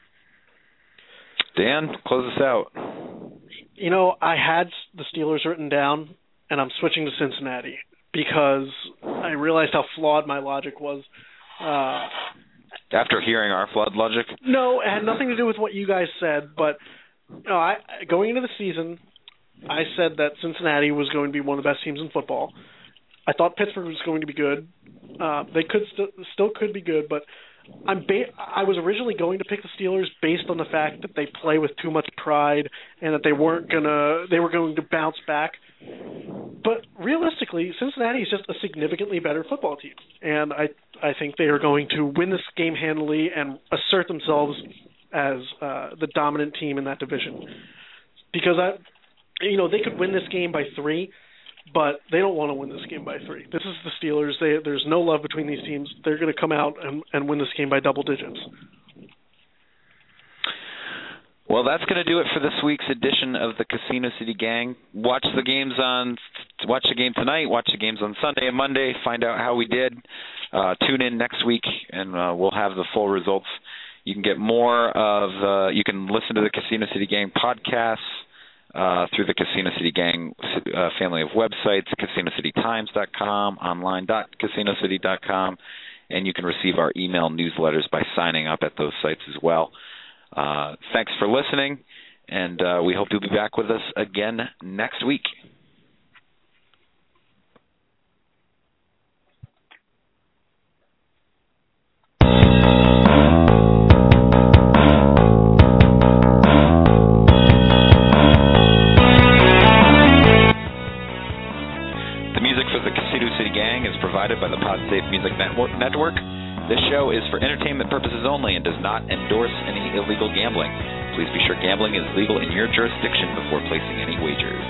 Dan, close us out. You know, I had the Steelers written down, and I'm switching to Cincinnati because I realized how flawed my logic was. Uh, After hearing our flawed logic? No, it had nothing to do with what you guys said, but no, I, going into the season, I said that Cincinnati was going to be one of the best teams in football. I thought Pittsburgh was going to be good. Uh, they could st- still could be good, but I'm ba- I was originally going to pick the Steelers based on the fact that they play with too much pride and that they weren't gonna they were going to bounce back. But realistically, Cincinnati is just a significantly better football team, and I I think they are going to win this game handily and assert themselves as uh, the dominant team in that division. Because I, you know, they could win this game by three, but they don't want to win this game by three. This is the Steelers. They, there's no love between these teams. They're going to come out and, and win this game by double digits. Well, that's going to do it for this week's edition of the Casino City Gang. Watch the games on, watch the game tonight. Watch the games on Sunday and Monday. Find out how we did. Uh, tune in next week, and uh, we'll have the full results. You can get more of. Uh, you can listen to the Casino City Gang podcasts uh, through the Casino City Gang uh, family of websites, casino city times dot com, online dot casino city dot com, and you can receive our email newsletters by signing up at those sites as well. Uh, thanks for listening, and uh, we hope you'll be back with us again next week. The music for the Casino City Gang is provided by the PodSafe Music Network. This show is for entertainment purposes only and does not endorse any illegal gambling. Please be sure gambling is legal in your jurisdiction before placing any wagers.